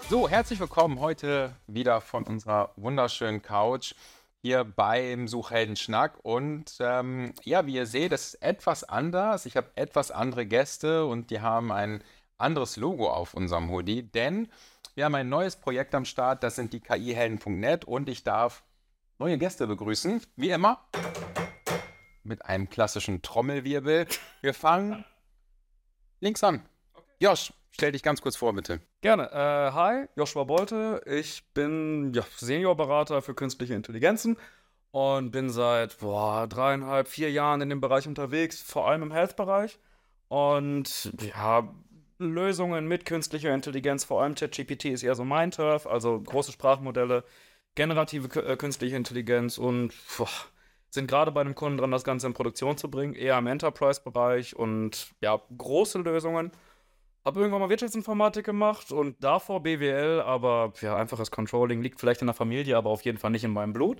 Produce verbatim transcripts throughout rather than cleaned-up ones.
So, herzlich willkommen heute wieder von unserer wunderschönen Couch hier beim Suchhelden-Schnack. Und ähm, ja, wie ihr seht, das ist etwas anders. Ich habe etwas andere Gäste und die haben ein anderes Logo auf unserem Hoodie, denn wir haben ein neues Projekt am Start, das sind die K I-Helden Punkt net und ich darf neue Gäste begrüßen, wie immer, mit einem klassischen Trommelwirbel. Wir fangen links an. Josh, stell dich ganz kurz vor, bitte. Gerne. Äh, hi, Joshua Bolte. Ich bin ja, Seniorberater für künstliche Intelligenzen und bin seit boah, dreieinhalb, vier Jahren in dem Bereich unterwegs, vor allem im Health-Bereich. Und ja, Lösungen mit künstlicher Intelligenz, vor allem ChatGPT ist eher so mein Turf, also große Sprachmodelle, generative k- äh, künstliche Intelligenz und boah, sind gerade bei einem Kunden dran, das Ganze in Produktion zu bringen, eher im Enterprise-Bereich und ja, große Lösungen. Habe irgendwann mal Wirtschaftsinformatik gemacht und davor B W L, aber ja, einfaches Controlling liegt vielleicht in der Familie, aber auf jeden Fall nicht in meinem Blut.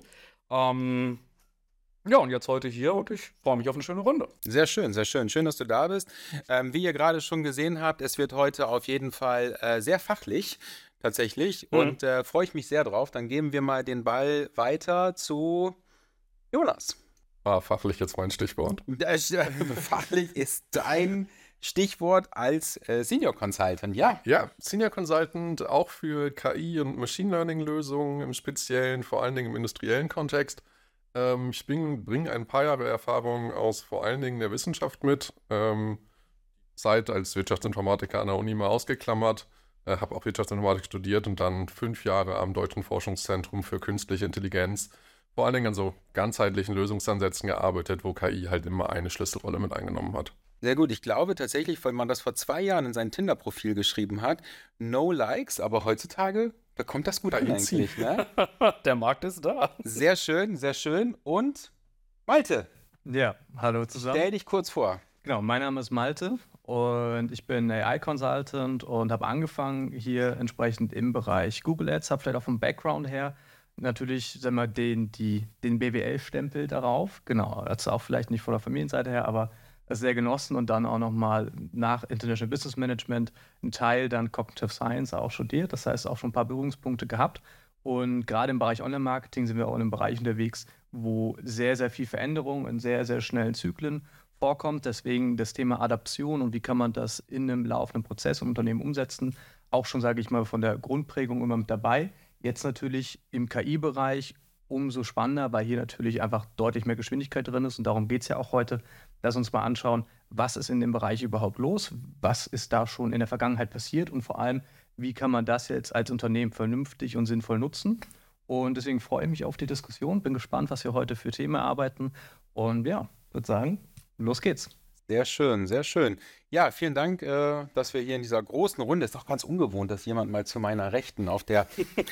Ähm, ja, und jetzt heute hier und ich freue mich auf eine schöne Runde. Sehr schön, sehr schön. Schön, dass du da bist. Ähm, wie ihr gerade schon gesehen habt, es wird heute auf jeden Fall äh, sehr fachlich, tatsächlich. Mhm. Und äh, freue ich mich sehr drauf. Dann geben wir mal den Ball weiter zu Jonas. Ah, fachlich jetzt mein Stichwort. Das, äh, fachlich ist dein Stichwort als äh, Senior Consultant, ja. Ja, Senior Consultant auch für K I- und Machine Learning-Lösungen im speziellen, vor allen Dingen im industriellen Kontext. Ähm, ich bringe ein paar Jahre Erfahrung aus vor allen Dingen der Wissenschaft mit. Ähm, Zeit als Wirtschaftsinformatiker an der Uni mal ausgeklammert. Äh, habe auch Wirtschaftsinformatik studiert und dann fünf Jahre am Deutschen Forschungszentrum für künstliche Intelligenz vor allen Dingen an so ganzheitlichen Lösungsansätzen gearbeitet, wo K I halt immer eine Schlüsselrolle mit eingenommen hat. Sehr gut. Ich glaube tatsächlich, weil man das vor zwei Jahren in sein Tinder-Profil geschrieben hat, no likes, aber heutzutage, da kommt das gut an K I zieht. eigentlich, ne? Der Markt ist da. Sehr schön, sehr schön. Und Malte, Ja, hallo zusammen. stell dich kurz vor. Genau, mein Name ist Malte und ich bin A I-Consultant und habe angefangen hier entsprechend im Bereich Google Ads, habe vielleicht auch vom Background her natürlich, sagen wir, den, die, den B W L-Stempel darauf. Genau, das auch vielleicht nicht von der Familienseite her, aber sehr genossen und dann auch nochmal nach International Business Management einen Teil dann Cognitive Science auch studiert. Das heißt, auch schon ein paar Berührungspunkte gehabt. Und gerade im Bereich Online-Marketing sind wir auch in einem Bereich unterwegs, wo sehr, sehr viel Veränderung in sehr, sehr schnellen Zyklen vorkommt. Deswegen das Thema Adaption und wie kann man das in einem laufenden Prozess im Unternehmen umsetzen, auch schon, sage ich mal, von der Grundprägung immer mit dabei. Jetzt natürlich im K I-Bereich umso spannender, weil hier natürlich einfach deutlich mehr Geschwindigkeit drin ist und darum geht es ja auch heute. Lass uns mal anschauen, was ist in dem Bereich überhaupt los, was ist da schon in der Vergangenheit passiert und vor allem, wie kann man das jetzt als Unternehmen vernünftig und sinnvoll nutzen. Und deswegen freue ich mich auf die Diskussion, bin gespannt, was wir heute für Themen erarbeiten und ja, würde sagen, los geht's. Sehr schön, sehr schön. Ja, vielen Dank, äh, dass wir hier in dieser großen Runde, ist auch ganz ungewohnt, dass jemand mal zu meiner Rechten auf der,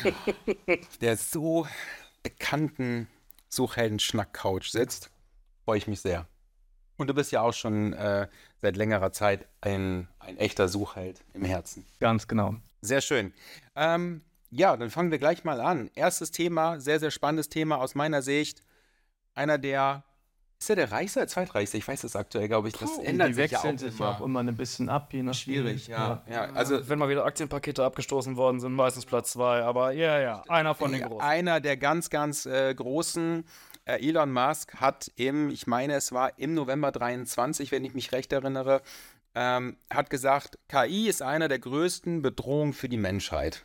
der so bekannten Suchhelden-Schnack-Couch sitzt. Freue ich mich sehr. Und du bist ja auch schon äh, seit längerer Zeit ein, ein echter Suchheld im Herzen. Ganz genau. Sehr schön. Ähm, ja, dann fangen wir gleich mal an. Erstes Thema, sehr, sehr spannendes Thema aus meiner Sicht. Einer der, ist er der reichste oder zweitreichste? Ich weiß das aktuell, glaube ich. Das Puh, ändert die sich ja wechseln auch sich immer. auch immer ein bisschen ab, je nach Schwierig, ja. ja. Also Wenn mal wieder Aktienpakete abgestoßen worden sind, meistens Platz zwei, aber ja, ja, einer von den großen. einer der ganz, ganz äh, großen, äh, Elon Musk, hat im, ich meine, es war im November dreiundzwanzig, wenn ich mich recht erinnere, ähm, hat gesagt, K I ist einer der größten Bedrohungen für die Menschheit.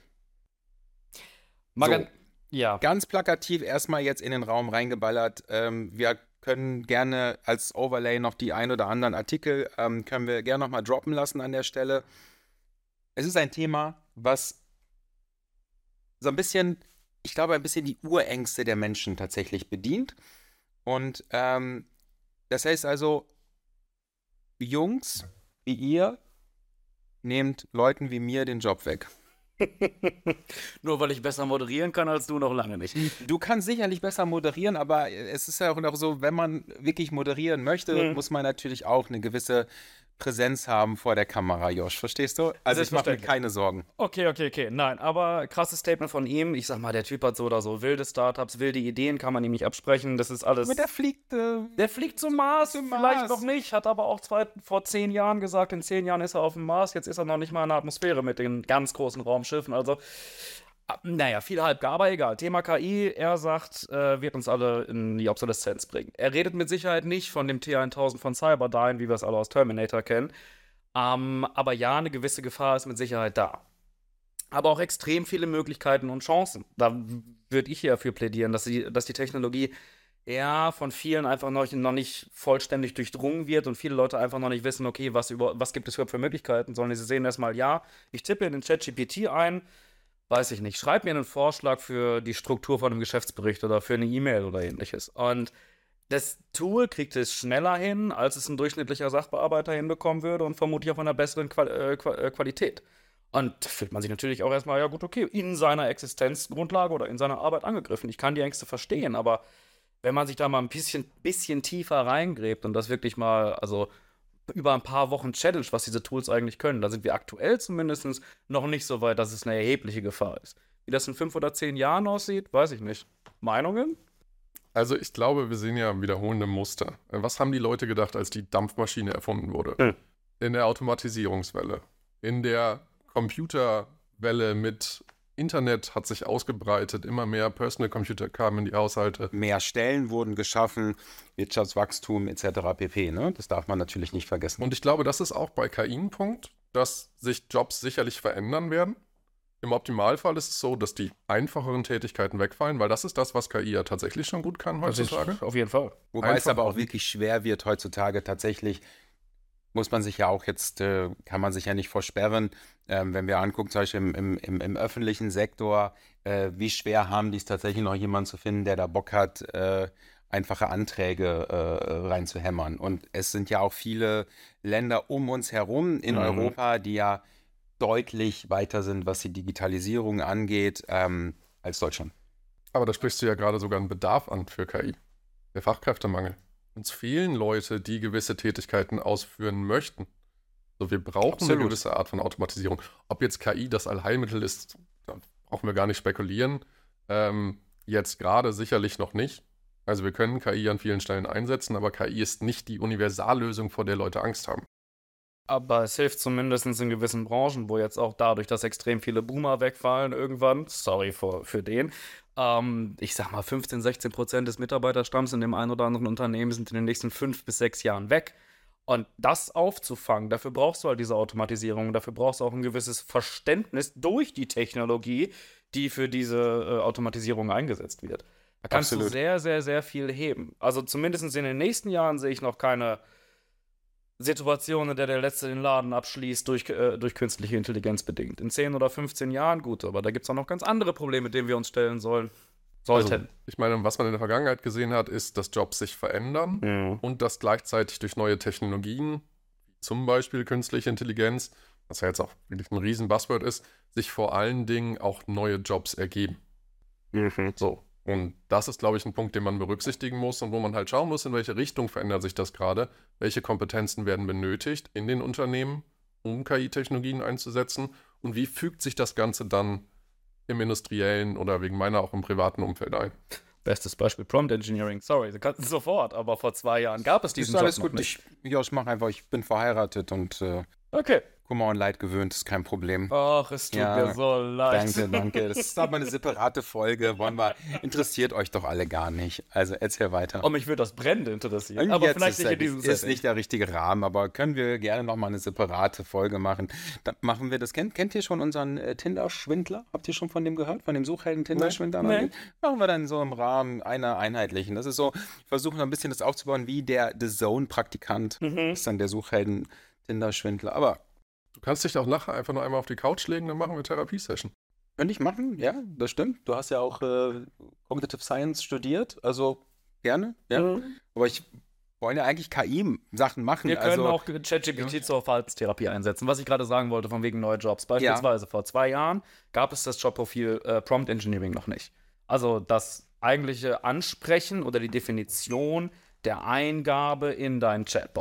Magan- So. Ja, Ganz plakativ erstmal jetzt in den Raum reingeballert. Ähm, wir können gerne als Overlay noch die ein oder anderen Artikel, ähm, können wir gerne nochmal droppen lassen an der Stelle. Es ist ein Thema, was so ein bisschen, ich glaube, ein bisschen die Urängste der Menschen tatsächlich bedient. Und ähm, das heißt also, Jungs wie ihr nehmt Leuten wie mir den Job weg. nur weil ich besser moderieren kann als du, noch lange nicht. Du kannst sicherlich besser moderieren, aber es ist ja auch noch so, wenn man wirklich moderieren möchte, Mhm. muss man natürlich auch eine gewisse Präsenz haben vor der Kamera, Josh, verstehst du? Also ich mache mir keine Sorgen. Okay, okay, okay, nein, aber krasses Statement von ihm. Ich sag mal, der Typ hat so oder so wilde Startups, wilde Ideen, kann man ihm nicht absprechen, das ist alles... Aber der fliegt... Äh, der fliegt zum Mars, zum vielleicht Mars. noch nicht, hat aber auch zwei, vor zehn Jahren gesagt, in zehn Jahren ist er auf dem Mars, jetzt ist er noch nicht mal in der Atmosphäre mit den ganz großen Raumschiffen, also... Naja, viel Halbgar, aber egal. Thema K I, er sagt, äh, wird uns alle in die Obsoleszenz bringen. Er redet mit Sicherheit nicht von dem T tausend von Cyberdyne, wie wir es alle aus Terminator kennen. Ähm, aber ja, eine gewisse Gefahr ist mit Sicherheit da. Aber auch extrem viele Möglichkeiten und Chancen. Da würde ich hier dafür plädieren, dass die, dass die Technologie eher von vielen einfach noch, noch nicht vollständig durchdrungen wird und viele Leute einfach noch nicht wissen, okay, was, über, was gibt es überhaupt für Möglichkeiten, sondern sie sehen erstmal, ja, ich tippe in den ChatGPT ein, weiß ich nicht, schreib mir einen Vorschlag für die Struktur von einem Geschäftsbericht oder für eine E-Mail oder ähnliches. Und das Tool kriegt es schneller hin, als es ein durchschnittlicher Sachbearbeiter hinbekommen würde und vermutlich auch von einer besseren Qual- äh, Qualität. Und da fühlt man sich natürlich auch erstmal, ja gut, okay, in seiner Existenzgrundlage oder in seiner Arbeit angegriffen. Ich kann die Ängste verstehen, aber wenn man sich da mal ein bisschen, bisschen tiefer reingräbt und das wirklich mal, also über ein paar Wochen Challenge, was diese Tools eigentlich können. Da sind wir aktuell zumindest noch nicht so weit, dass es eine erhebliche Gefahr ist. Wie das in fünf oder zehn Jahren aussieht, weiß ich nicht. Meinungen? Also ich glaube, wir sehen ja wiederholende Muster. Was haben die Leute gedacht, als die Dampfmaschine erfunden wurde? Hm. In der Automatisierungswelle, in der Computerwelle mit Internet hat sich ausgebreitet, immer mehr Personal Computer kamen in die Haushalte. Mehr Stellen wurden geschaffen, Wirtschaftswachstum et cetera pp. Ne? Das darf man natürlich nicht vergessen. Und ich glaube, das ist auch bei K I ein Punkt, dass sich Jobs sicherlich verändern werden. Im Optimalfall ist es so, dass die einfacheren Tätigkeiten wegfallen, weil das ist das, was K I ja tatsächlich schon gut kann heutzutage. Auf jeden Fall. Wobei Einfach es aber auch auf- wirklich schwer wird heutzutage tatsächlich, muss man sich ja auch jetzt, äh, kann man sich ja nicht versperren, ähm, wenn wir angucken, zum Beispiel im, im, im, im öffentlichen Sektor, äh, wie schwer haben die es tatsächlich noch jemanden zu finden, der da Bock hat, äh, einfache Anträge äh, reinzuhämmern. Und es sind ja auch viele Länder um uns herum in Mhm. Europa, die ja deutlich weiter sind, was die Digitalisierung angeht, ähm, als Deutschland. Aber da sprichst du ja gerade sogar einen Bedarf an für K I. Der Fachkräftemangel. Uns fehlen Leute, die gewisse Tätigkeiten ausführen möchten. So, wir brauchen Absolut. eine gewisse Art von Automatisierung. Ob jetzt K I das Allheilmittel ist, da brauchen wir gar nicht spekulieren. Ähm, jetzt gerade sicherlich noch nicht. Also wir können K I an vielen Stellen einsetzen, aber K I ist nicht die Universallösung, vor der Leute Angst haben. Aber es hilft zumindest in gewissen Branchen, wo jetzt auch dadurch, dass extrem viele Boomer wegfallen irgendwann, sorry für, für den, ähm, ich sag mal fünfzehn, sechzehn Prozent des Mitarbeiterstamms in dem einen oder anderen Unternehmen sind in den nächsten fünf bis sechs Jahren weg. Und das aufzufangen, dafür brauchst du halt diese Automatisierung, dafür brauchst du auch ein gewisses Verständnis durch die Technologie, die für diese äh, Automatisierung eingesetzt wird. Da kannst Absolut. du sehr, sehr, sehr viel heben. Also zumindest in den nächsten Jahren sehe ich noch keine Situation, in der der Letzte den Laden abschließt, durch, äh, durch künstliche Intelligenz bedingt. In zehn oder fünfzehn Jahren, gut, aber da gibt es auch noch ganz andere Probleme, denen wir uns stellen sollen. Sollten. Also, ich meine, was man in der Vergangenheit gesehen hat, ist, dass Jobs sich verändern Mhm. und dass gleichzeitig durch neue Technologien, zum Beispiel künstliche Intelligenz, was ja jetzt auch wirklich ein riesen Buzzword ist, sich vor allen Dingen auch neue Jobs ergeben. So. Und das ist, glaube ich, ein Punkt, den man berücksichtigen muss und wo man halt schauen muss, in welche Richtung verändert sich das gerade, welche Kompetenzen werden benötigt in den Unternehmen, um K I-Technologien einzusetzen und wie fügt sich das Ganze dann im industriellen oder wegen meiner auch im privaten Umfeld ein. Bestes Beispiel Prompt Engineering. Sorry, du kannst sofort, aber vor zwei Jahren gab es diesen Ist alles Job noch gut. nicht. Ich, ja, ich mache einfach, ich bin verheiratet und äh, Okay. Kummer und Leid gewöhnt, ist kein Problem. Ach, es tut Ja, mir so leid. Danke, danke. Das ist aber eine separate Folge. Wollen wir, interessiert euch doch alle gar nicht. Also erzähl weiter. Oh, mich würde das brennend interessieren. Aber Jetzt vielleicht ist, nicht in diesem ist Setting. nicht der richtige Rahmen, aber können wir gerne nochmal eine separate Folge machen. Dann machen wir das. Kennt, kennt ihr schon unseren äh, Tinder-Schwindler? Habt ihr schon von dem gehört? Von dem Suchhelden Tinder-Schwindler? Nee. Machen wir dann so im Rahmen einer einheitlichen. Das ist so, wir versuchen ein bisschen das aufzubauen, wie der The Zone-Praktikant. Mhm. Ist dann der Suchhelden Tinder-Schwindler. Aber Du kannst dich auch nachher einfach nur einmal auf die Couch legen, dann machen wir Therapiesession. könnte ich machen, ja, das stimmt. Du hast ja auch äh, Cognitive Science studiert, also gerne, ja. Mhm. Aber ich wollen ja eigentlich K I-Sachen machen. Wir können also, auch ChatGPT zur Verhaltenstherapie einsetzen, was ich gerade sagen wollte, von wegen neue Jobs. Beispielsweise vor zwei Jahren gab es das Jobprofil äh, Prompt Engineering noch nicht. Also das eigentliche Ansprechen oder die Definition der Eingabe in dein Chatbot.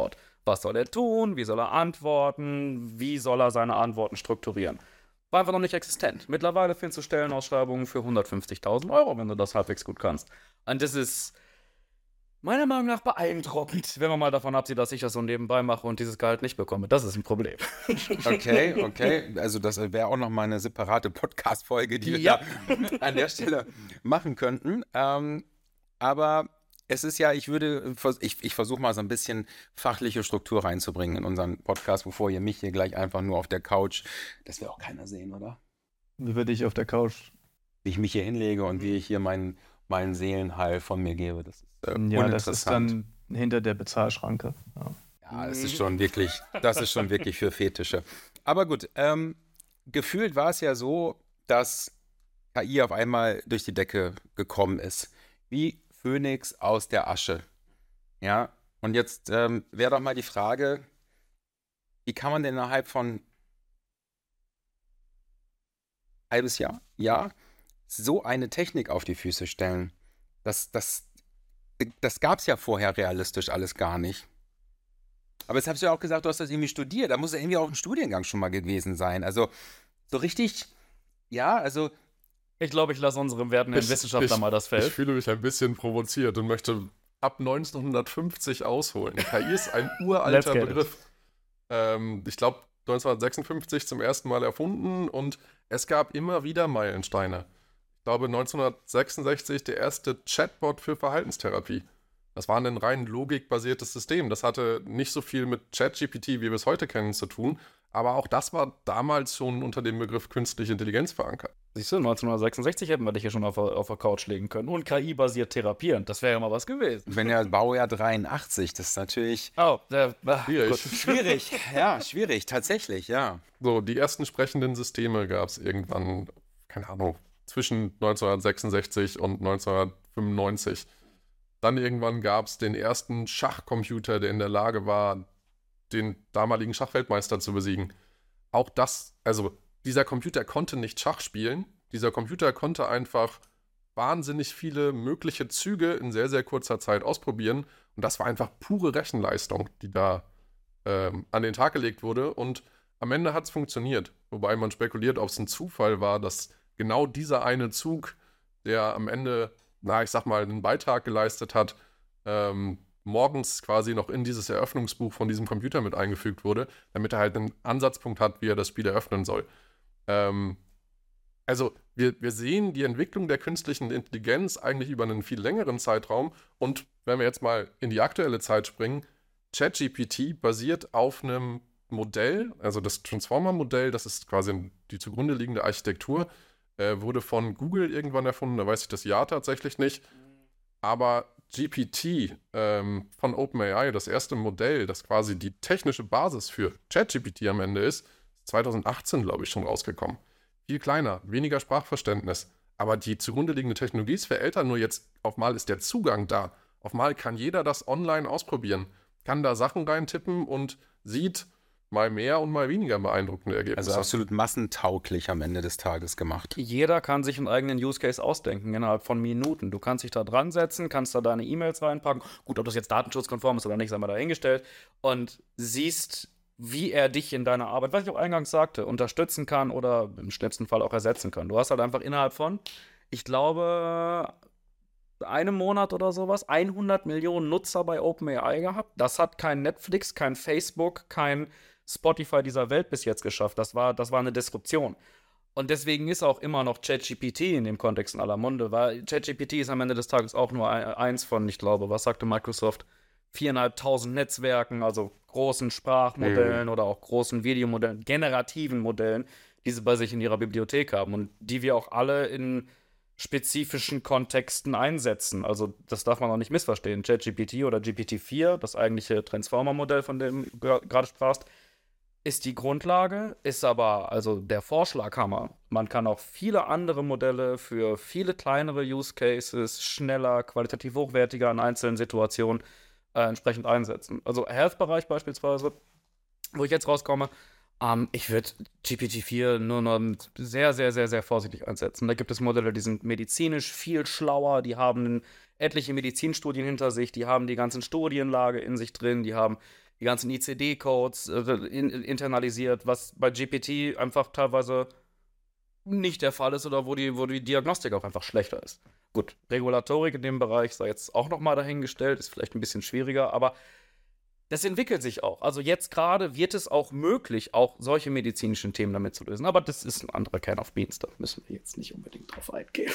Was soll er tun? Wie soll er antworten? Wie soll er seine Antworten strukturieren? War einfach noch nicht existent. Mittlerweile findest du Stellenausschreibungen für hundertfünfzigtausend Euro, wenn du das halbwegs gut kannst. Und das ist meiner Meinung nach beeindruckend, wenn man mal davon absieht, dass ich das so nebenbei mache und dieses Gehalt nicht bekomme. Das ist ein Problem. Okay, okay. Also das wäre auch noch mal eine separate Podcast-Folge, die wir Ja. da an der Stelle machen könnten. Ähm, aber es ist ja, ich würde, vers- ich, ich versuche mal so ein bisschen fachliche Struktur reinzubringen in unseren Podcast, bevor ihr mich hier gleich einfach nur auf der Couch, das will auch keiner sehen, oder? Wie würde ich auf der Couch? Wie ich mich hier hinlege und wie ich hier meinen, meinen Seelenheil von mir gebe. Das ist äh, Ja, das uninteressant. ist dann hinter der Bezahlschranke. Ja. Ja, das ist schon wirklich, das ist schon wirklich für Fetische. Aber gut, ähm, gefühlt war es ja so, dass K I auf einmal durch die Decke gekommen ist. Wie Phönix aus der Asche. Ja, und jetzt ähm, wäre doch mal die Frage, wie kann man denn innerhalb von halbes Jahr, Jahr, so eine Technik auf die Füße stellen? Das, das, das gab es ja vorher realistisch alles gar nicht. Aber jetzt hast du ja auch gesagt, du hast das irgendwie studiert. Da muss ja irgendwie auch ein Studiengang schon mal gewesen sein. Also so richtig, ja, also Ich glaube, ich lasse unserem werdenden Ich- Wissenschaftler ich- mal das Ich Feld. fühle mich ein bisschen provoziert und möchte ab neunzehnhundertfünfzig ausholen. K I ist ein Let's uralter get it. Begriff. Ähm, ich glaube, neunzehnhundertsechsundfünfzig zum ersten Mal erfunden und es gab immer wieder Meilensteine. Ich glaube, neunzehnhundertsechsundsechzig der erste Chatbot für Verhaltenstherapie. Das war ein rein logikbasiertes System. Das hatte nicht so viel mit ChatGPT, wie wir es heute kennen, zu tun. Aber auch das war damals schon unter dem Begriff künstliche Intelligenz verankert. Siehst du, neunzehnhundertsechsundsechzig hätten wir dich hier schon auf, der- auf der Couch legen können. Und K I-basiert therapieren. Das wäre ja mal was gewesen. wenn ja Baujahr dreiundachtzig, das ist natürlich Oh, der, ach, Schwierig. gut. schwierig. Ja, schwierig, tatsächlich, ja. So, die ersten sprechenden Systeme gab es irgendwann, keine Ahnung, zwischen neunzehnhundertsechsundsechzig und neunzehnhundertfünfundneunzig. Dann irgendwann gab es den ersten Schachcomputer, der in der Lage war, den damaligen Schachweltmeister zu besiegen. Auch das, also dieser Computer konnte nicht Schach spielen. Dieser Computer konnte einfach wahnsinnig viele mögliche Züge in sehr, sehr kurzer Zeit ausprobieren. Und das war einfach pure Rechenleistung, die da ähm, an den Tag gelegt wurde. Und am Ende hat es funktioniert. Wobei man spekuliert, ob es ein Zufall war, dass genau dieser eine Zug, der am Ende, na, ich sag mal, einen Beitrag geleistet hat, ähm, morgens quasi noch in dieses Eröffnungsbuch von diesem Computer mit eingefügt wurde, damit er halt einen Ansatzpunkt hat, wie er das Spiel eröffnen soll. Ähm, also wir, wir sehen die Entwicklung der künstlichen Intelligenz eigentlich über einen viel längeren Zeitraum und wenn wir jetzt mal in die aktuelle Zeit springen, ChatGPT basiert auf einem Modell, also das Transformer-Modell, das ist quasi die zugrunde liegende Architektur, äh, wurde von Google irgendwann erfunden, da weiß ich das Jahr tatsächlich nicht, aber G P T ähm, von OpenAI, das erste Modell, das quasi die technische Basis für ChatGPT am Ende ist, ist zweitausendachtzehn, glaube ich, schon rausgekommen. Viel kleiner, weniger Sprachverständnis. Aber die zugrunde liegende Technologie ist für Eltern, nur jetzt auf mal ist der Zugang da. Auf mal kann jeder das online ausprobieren, kann da Sachen reintippen und sieht mal mehr und mal weniger beeindruckende Ergebnisse. Also absolut massentauglich am Ende des Tages gemacht. Jeder kann sich einen eigenen Use Case ausdenken innerhalb von Minuten. Du kannst dich da dran setzen, kannst da deine E-Mails reinpacken. Gut, ob das jetzt datenschutzkonform ist oder nicht, sei mal dahingestellt. Und siehst, wie er dich in deiner Arbeit, was ich auch eingangs sagte, unterstützen kann oder im schlimmsten Fall auch ersetzen kann. Du hast halt einfach innerhalb von, ich glaube, einem Monat oder sowas, hundert Millionen Nutzer bei OpenAI gehabt. Das hat kein Netflix, kein Facebook, kein Spotify dieser Welt bis jetzt geschafft. Das war, das war eine Disruption. Und deswegen ist auch immer noch ChatGPT in dem Kontext in aller Munde, weil ChatGPT ist am Ende des Tages auch nur ein, eins von, ich glaube, was sagte Microsoft, viertausendfünfhundert Netzwerken, also großen Sprachmodellen Mhm. oder auch großen Videomodellen, generativen Modellen, die sie bei sich in ihrer Bibliothek haben und die wir auch alle in spezifischen Kontexten einsetzen. Also das darf man auch nicht missverstehen. ChatGPT oder G P T vier, das eigentliche Transformer-Modell, von dem du gra- gerade sprachst, ist die Grundlage, ist aber also der Vorschlaghammer. Man kann auch viele andere Modelle für viele kleinere Use Cases schneller, qualitativ hochwertiger in einzelnen Situationen äh, entsprechend einsetzen. Also Health-Bereich beispielsweise, wo ich jetzt rauskomme, ähm, ich würde G P T vier nur noch mit sehr, sehr, sehr, sehr vorsichtig einsetzen. Da gibt es Modelle, die sind medizinisch viel schlauer, die haben etliche Medizinstudien hinter sich, die haben die ganzen Studienlage in sich drin, die haben die ganzen I C D-Codes äh, in, internalisiert, was bei G P T einfach teilweise nicht der Fall ist oder wo die, wo die Diagnostik auch einfach schlechter ist. Gut, Regulatorik in dem Bereich sei jetzt auch nochmal dahingestellt, ist vielleicht ein bisschen schwieriger, aber das entwickelt sich auch. Also jetzt gerade wird es auch möglich, auch solche medizinischen Themen damit zu lösen. Aber das ist ein anderer Can of Beans, da müssen wir jetzt nicht unbedingt drauf eingehen.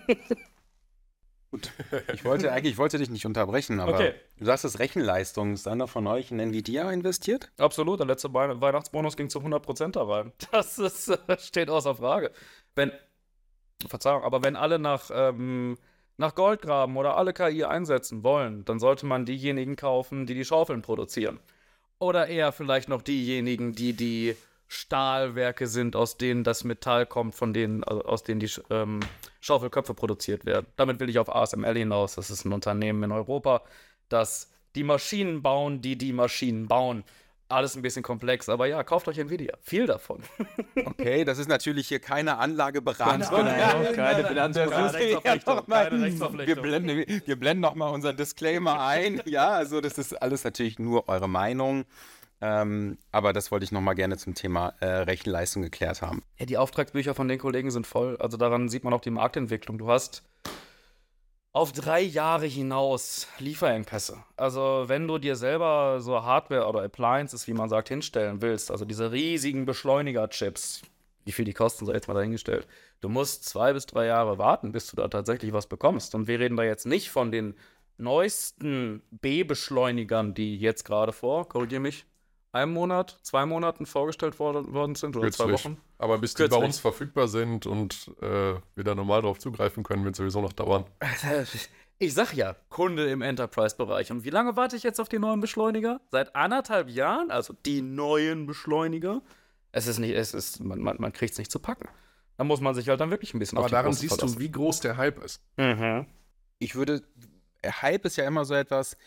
Gut, ich wollte eigentlich, ich wollte dich nicht unterbrechen, aber Okay. du sagst, das Rechenleistung, ist einer von euch in Nvidia investiert? Absolut, der letzte Wei- Weihnachtsbonus ging zu hundert Prozent da rein. Das ist, äh, steht außer Frage. Wenn, Verzeihung, aber wenn alle nach, ähm, nach Gold graben oder alle K I einsetzen wollen, dann sollte man diejenigen kaufen, die die Schaufeln produzieren. Oder eher vielleicht noch diejenigen, die die Stahlwerke sind, aus denen das Metall kommt, von denen, also aus denen die ähm, Schaufelköpfe produziert werden. Damit will ich auf A S M L hinaus. Das ist ein Unternehmen in Europa, das die Maschinen bauen, die die Maschinen bauen. Alles ein bisschen komplex, aber ja, kauft euch Nvidia. Viel davon. Okay, das ist natürlich hier keine Anlageberatung. Ganz genau, keine Bilanzberatung. Das ist ja Rechtsverpflichtung, noch mal- keine Rechtsverpflichtung. Wir blenden, wir blenden nochmal unseren Disclaimer ein. Ja, also das ist alles natürlich nur eure Meinung. Ähm, aber das wollte ich nochmal gerne zum Thema äh, Rechenleistung geklärt haben. Ja, die Auftragsbücher von den Kollegen sind voll. Also daran sieht man auch die Marktentwicklung. Du hast auf drei Jahre hinaus Lieferengpässe. Also wenn du dir selber so Hardware oder Appliances, wie man sagt, hinstellen willst, also diese riesigen Beschleuniger-Chips, wie viel die kosten, sei jetzt mal dahingestellt. Du musst zwei bis drei Jahre warten, bis du da tatsächlich was bekommst. Und wir reden da jetzt nicht von den neuesten B-Beschleunigern, die jetzt gerade vor, korrigier mich, einem Monat, zwei Monaten vorgestellt worden, worden sind oder zwei Kürzlich. Wochen. Aber bis die Kürzlich. bei uns verfügbar sind und äh, wir da normal drauf zugreifen können, wird sowieso noch dauern. Ich sag ja, Kunde im Enterprise-Bereich. Und wie lange warte ich jetzt auf die neuen Beschleuniger? Seit anderthalb Jahren, also die neuen Beschleuniger. Es ist nicht, es ist, man, man, man kriegt es nicht zu packen. Da muss man sich halt dann wirklich ein bisschen Aber auf die daran Großen siehst du, verlassen. wie groß der Hype ist. Mhm. Ich würde, Hype ist ja immer so etwas,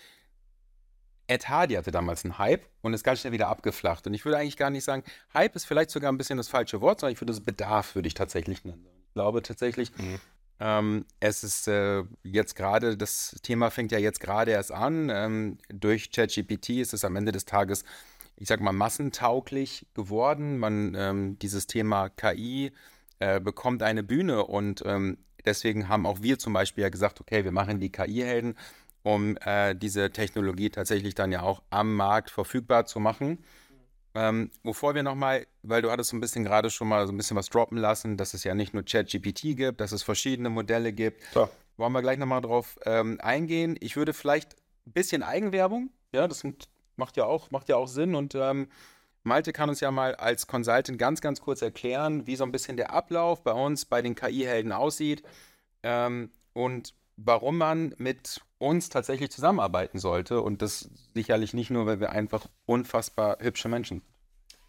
Ed Hardy hatte damals einen Hype und ist ganz schnell wieder abgeflacht. Und ich würde eigentlich gar nicht sagen, Hype ist vielleicht sogar ein bisschen das falsche Wort, sondern ich würde es Bedarf, würde ich tatsächlich nennen. Ich glaube tatsächlich, Mhm. ähm, es ist äh, jetzt gerade, das Thema fängt ja jetzt gerade erst an. Ähm, durch ChatGPT ist es am Ende des Tages, ich sag mal, massentauglich geworden. Man, ähm, dieses Thema K I äh, bekommt eine Bühne und ähm, deswegen haben auch wir zum Beispiel ja gesagt, okay, wir machen die K I-Helden, um äh, diese Technologie tatsächlich dann ja auch am Markt verfügbar zu machen. Ähm, bevor wir nochmal, weil du hattest so ein bisschen gerade schon mal so ein bisschen was droppen lassen, dass es ja nicht nur ChatGPT gibt, dass es verschiedene Modelle gibt. Klar. Wollen wir gleich nochmal drauf ähm, eingehen. Ich würde vielleicht ein bisschen Eigenwerbung, ja, das sind, macht ja auch, macht ja auch Sinn und ähm, Malte kann uns ja mal als Consultant ganz, ganz kurz erklären, wie so ein bisschen der Ablauf bei uns, bei den K I-Helden aussieht ähm, und warum man mit uns tatsächlich zusammenarbeiten sollte. Und das sicherlich nicht nur, weil wir einfach unfassbar hübsche Menschen sind.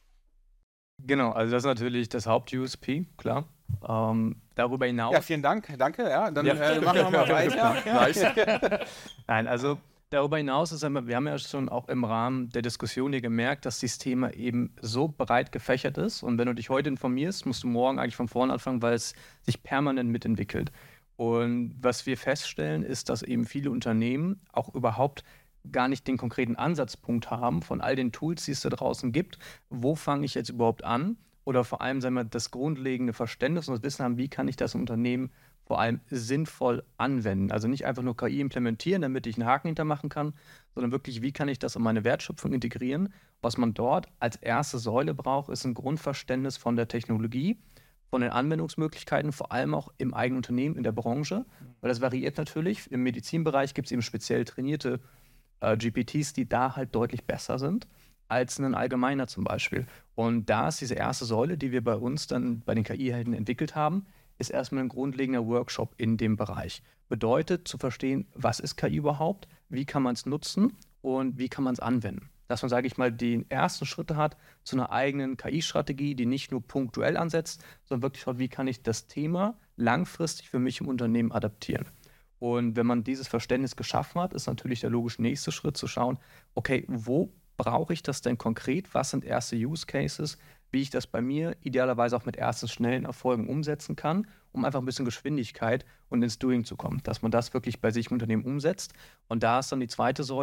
Genau, also das ist natürlich das Haupt-U S P, klar. Ähm, darüber hinaus. Ja, vielen Dank, danke. Ja, dann Ja. äh, machen wir mal weiter. Ja. Nein, also darüber hinaus ist einmal, wir haben ja schon auch im Rahmen der Diskussion hier gemerkt, dass dieses Thema eben so breit gefächert ist. Und wenn du dich heute informierst, musst du morgen eigentlich von vorne anfangen, weil es sich permanent mitentwickelt. Und was wir feststellen, ist, dass eben viele Unternehmen auch überhaupt gar nicht den konkreten Ansatzpunkt haben von all den Tools, die es da draußen gibt. Wo fange ich jetzt überhaupt an? Oder vor allem, sagen wir, das grundlegende Verständnis und das Wissen haben, wie kann ich das im Unternehmen vor allem sinnvoll anwenden. Also nicht einfach nur K I implementieren, damit ich einen Haken hintermachen kann, sondern wirklich, wie kann ich das in meine Wertschöpfung integrieren? Was man dort als erste Säule braucht, ist ein Grundverständnis von der Technologie, von den Anwendungsmöglichkeiten, vor allem auch im eigenen Unternehmen, in der Branche, weil das variiert natürlich. Im Medizinbereich gibt es eben speziell trainierte äh, G P Ts, die da halt deutlich besser sind als ein Allgemeiner zum Beispiel. Und da ist diese erste Säule, die wir bei uns dann bei den K I-Helden entwickelt haben, ist erstmal ein grundlegender Workshop in dem Bereich. Bedeutet zu verstehen, was ist K I überhaupt, wie kann man es nutzen und wie kann man es anwenden. Dass man, sage ich mal, die ersten Schritte hat zu einer eigenen K I-Strategie, die nicht nur punktuell ansetzt, sondern wirklich schaut, wie kann ich das Thema langfristig für mich im Unternehmen adaptieren. Und wenn man dieses Verständnis geschaffen hat, ist natürlich der logische nächste Schritt zu schauen, okay, wo brauche ich das denn konkret? Was sind erste Use Cases? Wie ich das bei mir idealerweise auch mit ersten schnellen Erfolgen umsetzen kann, um einfach ein bisschen Geschwindigkeit und ins Doing zu kommen. Dass man das wirklich bei sich im Unternehmen umsetzt. Und da ist dann die zweite Säule,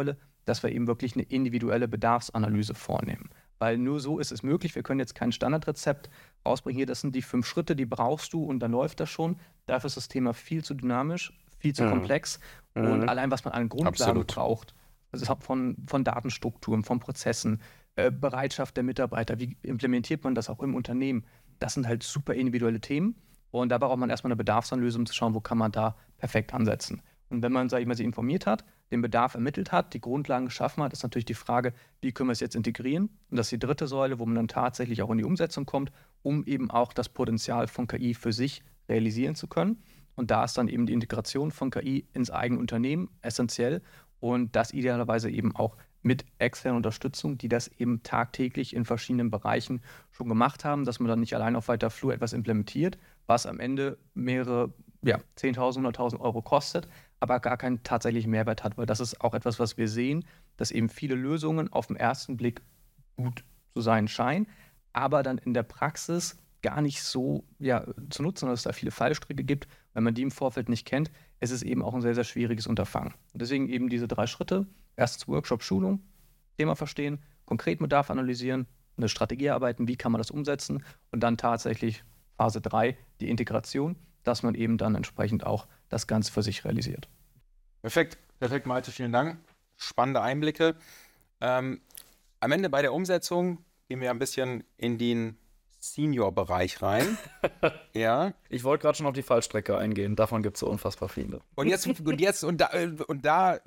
dass wir eben wirklich eine individuelle Bedarfsanalyse vornehmen. Weil nur so ist es möglich. Wir können jetzt kein Standardrezept rausbringen. Hier, das sind die fünf Schritte, die brauchst du und dann läuft das schon. Dafür ist das Thema viel zu dynamisch, viel zu Mhm. komplex. Mhm. Und allein, was man an Grundlagen Absolut. braucht, also von, von Datenstrukturen, von Prozessen, äh, Bereitschaft der Mitarbeiter, wie implementiert man das auch im Unternehmen, das sind halt super individuelle Themen. Und da braucht man erstmal eine Bedarfsanalyse, um zu schauen, wo kann man da perfekt ansetzen. Und wenn man, sag ich mal, sich informiert hat, den Bedarf ermittelt hat, die Grundlagen geschaffen hat, ist natürlich die Frage, wie können wir es jetzt integrieren? Und das ist die dritte Säule, wo man dann tatsächlich auch in die Umsetzung kommt, um eben auch das Potenzial von K I für sich realisieren zu können. Und da ist dann eben die Integration von K I ins eigene Unternehmen essentiell und das idealerweise eben auch mit externer Unterstützung, die das eben tagtäglich in verschiedenen Bereichen schon gemacht haben, dass man dann nicht allein auf weiter Flur etwas implementiert, was am Ende mehrere, ja, zehntausend, hunderttausend Euro kostet, aber gar keinen tatsächlichen Mehrwert hat, weil das ist auch etwas, was wir sehen, dass eben viele Lösungen auf den ersten Blick gut zu sein scheinen, aber dann in der Praxis gar nicht so ja, zu nutzen, dass es da viele Fallstricke gibt. Wenn man die im Vorfeld nicht kennt, ist es eben auch ein sehr, sehr schwieriges Unterfangen. Und deswegen eben diese drei Schritte. Erstens Workshop, Schulung, Thema verstehen, konkret Bedarf analysieren, eine Strategie erarbeiten, wie kann man das umsetzen und dann tatsächlich Phase drei, die Integration, dass man eben dann entsprechend auch das Ganze für sich realisiert. Perfekt, perfekt, Malte, vielen Dank. Spannende Einblicke. Ähm, am Ende bei der Umsetzung gehen wir ein bisschen in den Senior-Bereich rein. Ja. Ich wollte gerade schon auf die Fallstrecke eingehen. Davon gibt es so unfassbar viele. Und jetzt, und jetzt, und da, und da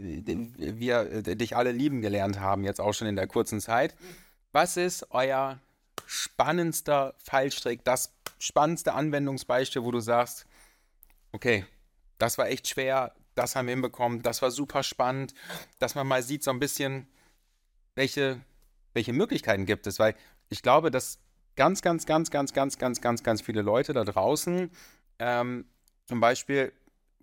wir dich alle lieben gelernt haben, jetzt auch schon in der kurzen Zeit, was ist euer spannendster Fallstrick, das spannendste Anwendungsbeispiel, wo du sagst, okay, das war echt schwer, das haben wir hinbekommen, das war super spannend, dass man mal sieht so ein bisschen, welche, welche Möglichkeiten gibt es, weil ich glaube, dass ganz, ganz, ganz, ganz, ganz, ganz, ganz, ganz viele Leute da draußen ähm, zum Beispiel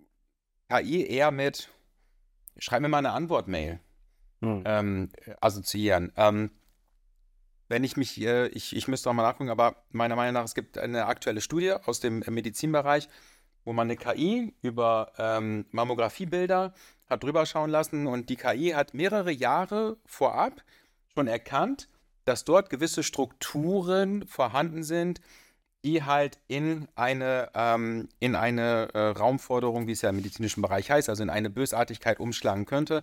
K I eher mit schreib mir mal eine Antwort-Mail Hm. ähm, assoziieren. Ähm, wenn ich mich, äh, ich, ich müsste auch mal nachgucken, aber meiner Meinung nach, es gibt eine aktuelle Studie aus dem Medizinbereich, wo man eine K I über ähm, Mammografiebilder hat drüber schauen lassen und die K I hat mehrere Jahre vorab schon erkannt, dass dort gewisse Strukturen vorhanden sind, die halt in eine, ähm, in eine äh, Raumforderung, wie es ja im medizinischen Bereich heißt, also in eine Bösartigkeit umschlagen könnte.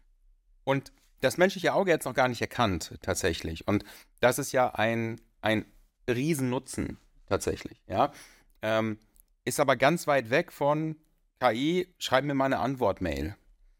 Und das menschliche Auge hat es noch gar nicht erkannt, tatsächlich. Und das ist ja ein, ein Riesennutzen, tatsächlich. Ja? Ähm, ist aber ganz weit weg von K I, schreib mir mal eine Antwort-Mail.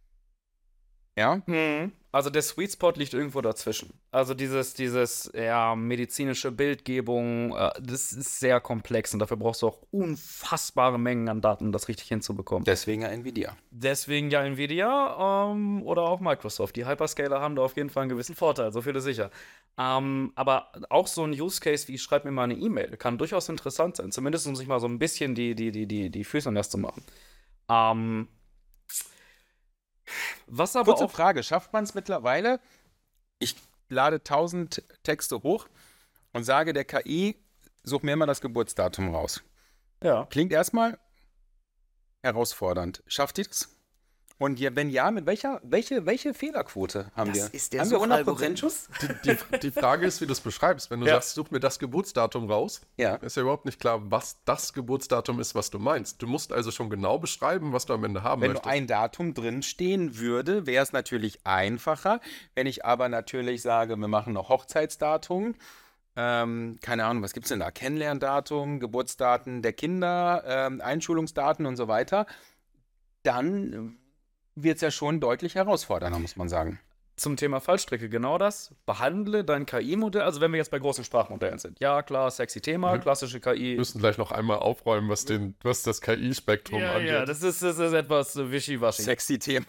Ja? Hm. Also der Sweet Spot liegt irgendwo dazwischen. Also dieses, dieses ja, medizinische Bildgebung, äh, das ist sehr komplex und dafür brauchst du auch unfassbare Mengen an Daten, um das richtig hinzubekommen. Deswegen ja Nvidia. Deswegen ja Nvidia ähm, oder auch Microsoft. Die Hyperscaler haben da auf jeden Fall einen gewissen Vorteil, so viel ist sicher. Ähm, aber auch so ein Use Case wie schreib mir mal eine E-Mail kann durchaus interessant sein. Zumindest um sich mal so ein bisschen die, die, die, die, die Füße nass zu machen. Ähm, Was aber Kurze auch Frage, schafft man es mittlerweile? Ich lade tausend Texte hoch und sage der K I, such mir mal das Geburtsdatum raus. ja. Klingt erstmal herausfordernd. Schafft ihr das? Und ja, wenn ja, mit welcher, welche, welche Fehlerquote haben wir? ist der haben wir hundert Prozent Schuss? Die, die, die Frage ist, wie du es beschreibst. Wenn du Ja. sagst, such mir das Geburtsdatum raus, Ja. ist ja überhaupt nicht klar, was das Geburtsdatum ist, was du meinst. Du musst also schon genau beschreiben, was du am Ende haben Wenn möchtest. nur ein Datum drin stehen würde, wäre es natürlich einfacher. Wenn ich aber natürlich sage, wir machen noch Hochzeitsdatum, ähm, keine Ahnung, was gibt es denn da? Kennenlerndatum, Geburtsdaten der Kinder, ähm, Einschulungsdaten und so weiter, dann wird es ja schon deutlich herausfordernder, muss man sagen. Zum Thema Fallstricke, genau das. Behandle dein K I-Modell, also wenn wir jetzt bei großen Sprachmodellen sind. Ja, klar, sexy Thema, Mhm. klassische K I. Wir müssen gleich noch einmal aufräumen, was, den, was das K I-Spektrum Ja, angeht. ja, das ist, das ist etwas äh, wischiwaschi. Sexy Thema.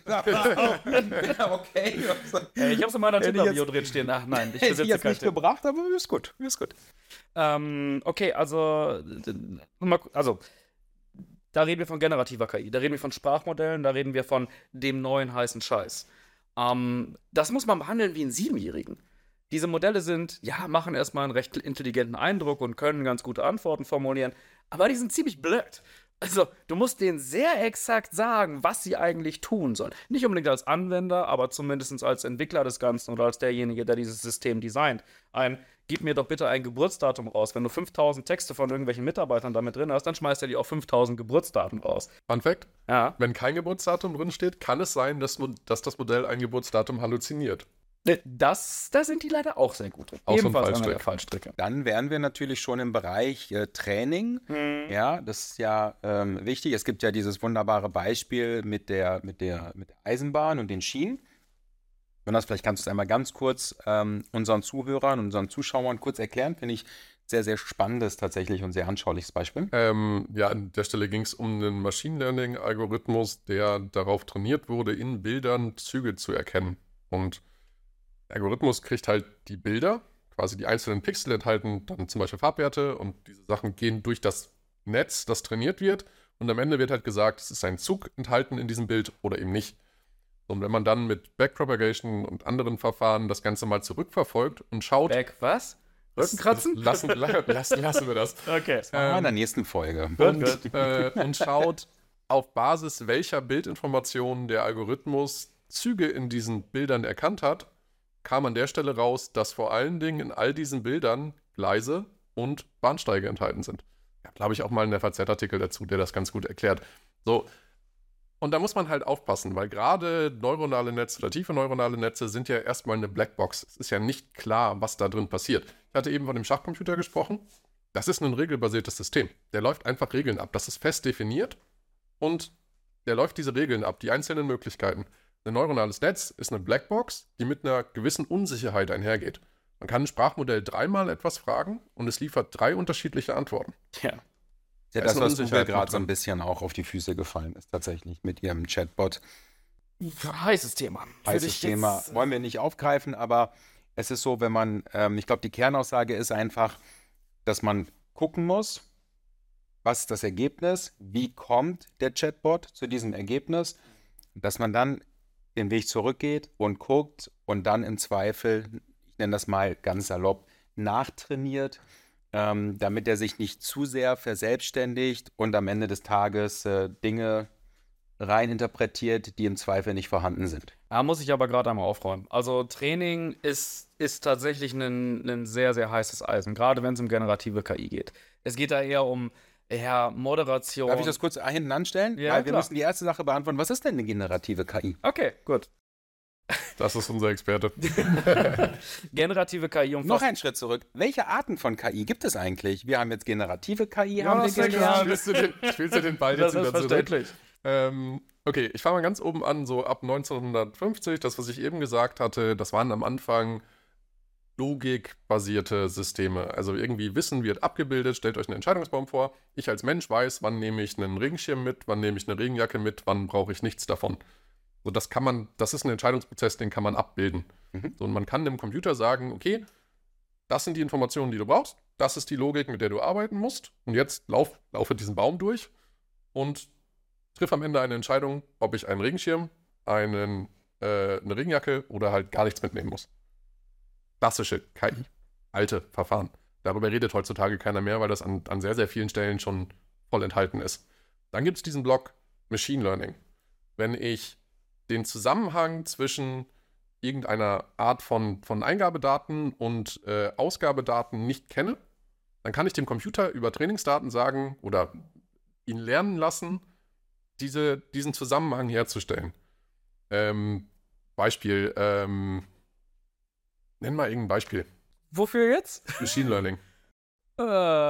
Okay. Äh, ich hab's in meiner Hätte ich Tinder-Bio jetzt- drin stehen. Ach nein, ich Hätte ich besitze jetzt kein nicht Tinder. gebracht, aber ist gut. Ist gut. Ähm, okay, also, d- d- mal gu- also, da reden wir von generativer K I, da reden wir von Sprachmodellen, da reden wir von dem neuen heißen Scheiß. Ähm, das muss man behandeln wie einen Siebenjährigen. Diese Modelle sind, ja, machen erstmal einen recht intelligenten Eindruck und können ganz gute Antworten formulieren, aber die sind ziemlich blöd. Also, du musst denen sehr exakt sagen, was sie eigentlich tun sollen. Nicht unbedingt als Anwender, aber zumindest als Entwickler des Ganzen oder als derjenige, der dieses System designt. Ein, gib mir doch bitte ein Geburtsdatum raus. Wenn du fünftausend Texte von irgendwelchen Mitarbeitern damit drin hast, dann schmeißt er dir auch fünftausend Geburtsdaten raus. Fun Fact: Ja. Wenn kein Geburtsdatum drin steht, kann es sein, dass, dass das Modell ein Geburtsdatum halluziniert. Das, da sind die leider auch sehr gut drin. Auch so ein Ebenfalls einer Fallstrick. der Fallstricke. Dann wären wir natürlich schon im Bereich äh, Training. Mhm. Ja, das ist ja ähm, wichtig. Es gibt ja dieses wunderbare Beispiel mit der, mit der, mit der Eisenbahn und den Schienen. Jonas, vielleicht kannst du es einmal ganz kurz ähm, unseren Zuhörern, unseren Zuschauern kurz erklären. Finde ich sehr, sehr spannendes tatsächlich und sehr anschauliches Beispiel. Ähm, ja, an der Stelle ging es um einen Machine Learning-Algorithmus, der darauf trainiert wurde, in Bildern Züge zu erkennen. Und der Algorithmus kriegt halt die Bilder, quasi die einzelnen Pixel enthalten dann zum Beispiel Farbwerte und diese Sachen gehen durch das Netz, das trainiert wird und am Ende wird halt gesagt, es ist ein Zug enthalten in diesem Bild oder eben nicht. Und wenn man dann mit Backpropagation und anderen Verfahren das Ganze mal zurückverfolgt und schaut... Back, was? Rückenkratzen? Lassen, lassen, lassen wir das. Okay. Das machen wir in der nächsten Folge. Und, äh, und schaut, auf Basis welcher Bildinformationen der Algorithmus Züge in diesen Bildern erkannt hat, kam an der Stelle raus, dass vor allen Dingen in all diesen Bildern Gleise und Bahnsteige enthalten sind. Ich habe, glaube ich, auch mal einen F A Z-Artikel dazu, der das ganz gut erklärt. So. Und da muss man halt aufpassen, weil gerade neuronale Netze oder tiefe neuronale Netze sind ja erstmal eine Blackbox. Es ist ja nicht klar, was da drin passiert. Ich hatte eben von dem Schachcomputer gesprochen. Das ist ein regelbasiertes System. Der läuft einfach Regeln ab. Das ist fest definiert und der läuft diese Regeln ab, die einzelnen Möglichkeiten. Ein neuronales Netz ist eine Blackbox, die mit einer gewissen Unsicherheit einhergeht. Man kann ein Sprachmodell dreimal etwas fragen und es liefert drei unterschiedliche Antworten. Ja. Ja, Da das, ist eine was mir Unsicherheit gerade mit so ein drin. bisschen auch auf die Füße gefallen ist, tatsächlich mit ihrem Chatbot. Heißes Thema. Würde Heißes ich Thema. jetzt- Wollen wir nicht aufgreifen, aber es ist so, wenn man, ähm, ich glaube, die Kernaussage ist einfach, dass man gucken muss, was ist das Ergebnis, wie kommt der Chatbot zu diesem Ergebnis, dass man dann den Weg zurückgeht und guckt und dann im Zweifel, ich nenne das mal ganz salopp, nachtrainiert, ähm, damit er sich nicht zu sehr verselbstständigt und am Ende des Tages äh, Dinge reininterpretiert, die im Zweifel nicht vorhanden sind. Da muss ich aber gerade einmal aufräumen. Also Training ist, ist tatsächlich ein, ein sehr, sehr heißes Eisen, gerade wenn es um generative K I geht. Es geht da eher um eher Moderation. Darf ich das kurz hinten anstellen? Ja, Weil wir klar. müssen die erste Sache beantworten. Was ist denn eine generative K I? Okay, gut. Das ist unser Experte. Generative K I Noch umfasst... einen Schritt zurück. Welche Arten von K I gibt es eigentlich? Wir haben jetzt generative K I, Ja, haben wir sehr gelernt. klar. Spielst du den, spielst du den Ball Das jetzt ist wieder zurück? verständlich. Ähm, okay, ich fange mal ganz oben an, so ab neunzehnhundertfünfzig, das, was ich eben gesagt hatte, das waren am Anfang logikbasierte Systeme. Also irgendwie Wissen wird abgebildet, stellt euch einen Entscheidungsbaum vor. Ich als Mensch weiß, wann nehme ich einen Regenschirm mit, wann nehme ich eine Regenjacke mit, wann brauche ich nichts davon. So, das kann man, das ist ein Entscheidungsprozess, den kann man abbilden. Mhm. So, und man kann dem Computer sagen, okay, das sind die Informationen, die du brauchst, das ist die Logik, mit der du arbeiten musst. Und jetzt lauf, laufe diesen Baum durch und triff am Ende eine Entscheidung, ob ich einen Regenschirm, einen, äh, eine Regenjacke oder halt gar nichts mitnehmen muss. Klassische K I, alte Verfahren. Darüber redet heutzutage keiner mehr, weil das an, an sehr, sehr vielen Stellen schon voll enthalten ist. Dann gibt es diesen Block Machine Learning. Wenn ich den Zusammenhang zwischen irgendeiner Art von, von Eingabedaten und äh, Ausgabedaten nicht kenne, dann kann ich dem Computer über Trainingsdaten sagen oder ihn lernen lassen, diese, diesen Zusammenhang herzustellen. Ähm, Beispiel, ähm, nenn mal irgendein Beispiel. Wofür jetzt? Machine Learning. Äh,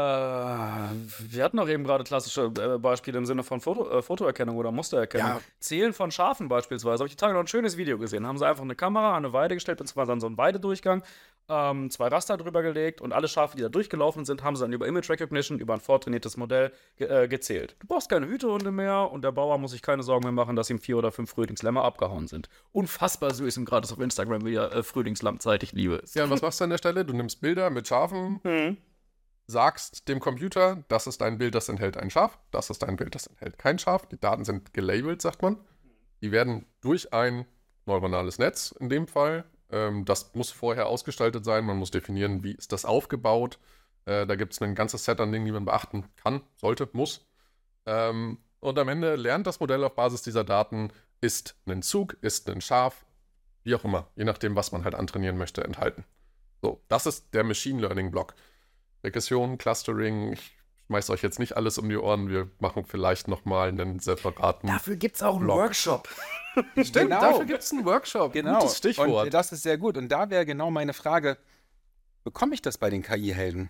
wir hatten doch eben gerade klassische äh, Beispiele im Sinne von Foto, äh, Fotoerkennung oder Mustererkennung. Ja. Zählen von Schafen beispielsweise. Habe ich die Tage noch ein schönes Video gesehen. Haben sie einfach eine Kamera an eine Weide gestellt, beziehungsweise an so einen Weidedurchgang, ähm, zwei Raster drüber gelegt und alle Schafe, die da durchgelaufen sind, haben sie dann über Image Recognition, über ein vortrainiertes Modell ge äh, gezählt. Du brauchst keine Hütehunde mehr und der Bauer muss sich keine Sorgen mehr machen, dass ihm vier oder fünf Frühlingslämmer abgehauen sind. Unfassbar süß und gerade auf Instagram wieder äh, Frühlingslammzeit, ich liebe es. Ja, und was machst du an der Stelle? Du nimmst Bilder mit Schafen, Mhm. sagst dem Computer, das ist ein Bild, das enthält ein Schaf, das ist ein Bild, das enthält kein Schaf. Die Daten sind gelabelt, sagt man. Die werden durch ein neuronales Netz in dem Fall, ähm, das muss vorher ausgestaltet sein, man muss definieren, wie ist das aufgebaut. Äh, da gibt es ein ganzes Set an Dingen, die man beachten kann, sollte, muss. Ähm, und am Ende lernt das Modell auf Basis dieser Daten, ist ein Zug, ist ein Schaf, wie auch immer, je nachdem, was man halt antrainieren möchte, enthalten. So, das ist der Machine Learning-Block. Regression, Clustering, ich schmeiß euch jetzt nicht alles um die Ohren, wir machen vielleicht nochmal einen separaten Dafür gibt es auch einen Block. Workshop. Stimmt, Genau. dafür gibt es einen Workshop. Genau. Gutes Stichwort. Und das ist sehr gut. Und da wäre genau meine Frage, bekomme ich das bei den K I-Helden?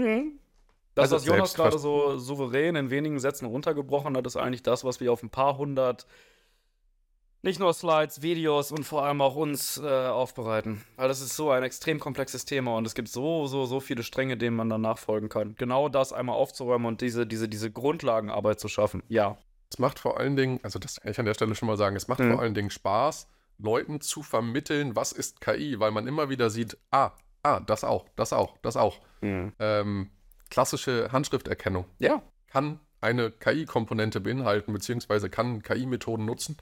Das, Also was Jonas selbstver- gerade so souverän in wenigen Sätzen runtergebrochen hat, ist eigentlich das, was wir auf ein paar hundert, nicht nur Slides, Videos und vor allem auch uns äh, aufbereiten. Weil das ist so ein extrem komplexes Thema und es gibt so, so, so viele Stränge, denen man dann nachfolgen kann. Genau das einmal aufzuräumen und diese, diese, diese Grundlagenarbeit zu schaffen. Ja. Es macht vor allen Dingen, also das kann ich an der Stelle schon mal sagen, es macht Mhm. vor allen Dingen Spaß, Leuten zu vermitteln, was ist K I, weil man immer wieder sieht, ah, ah, das auch, das auch, das auch. Mhm. Ähm, klassische Handschrifterkennung Ja. kann eine K I-Komponente beinhalten, beziehungsweise kann K I-Methoden nutzen.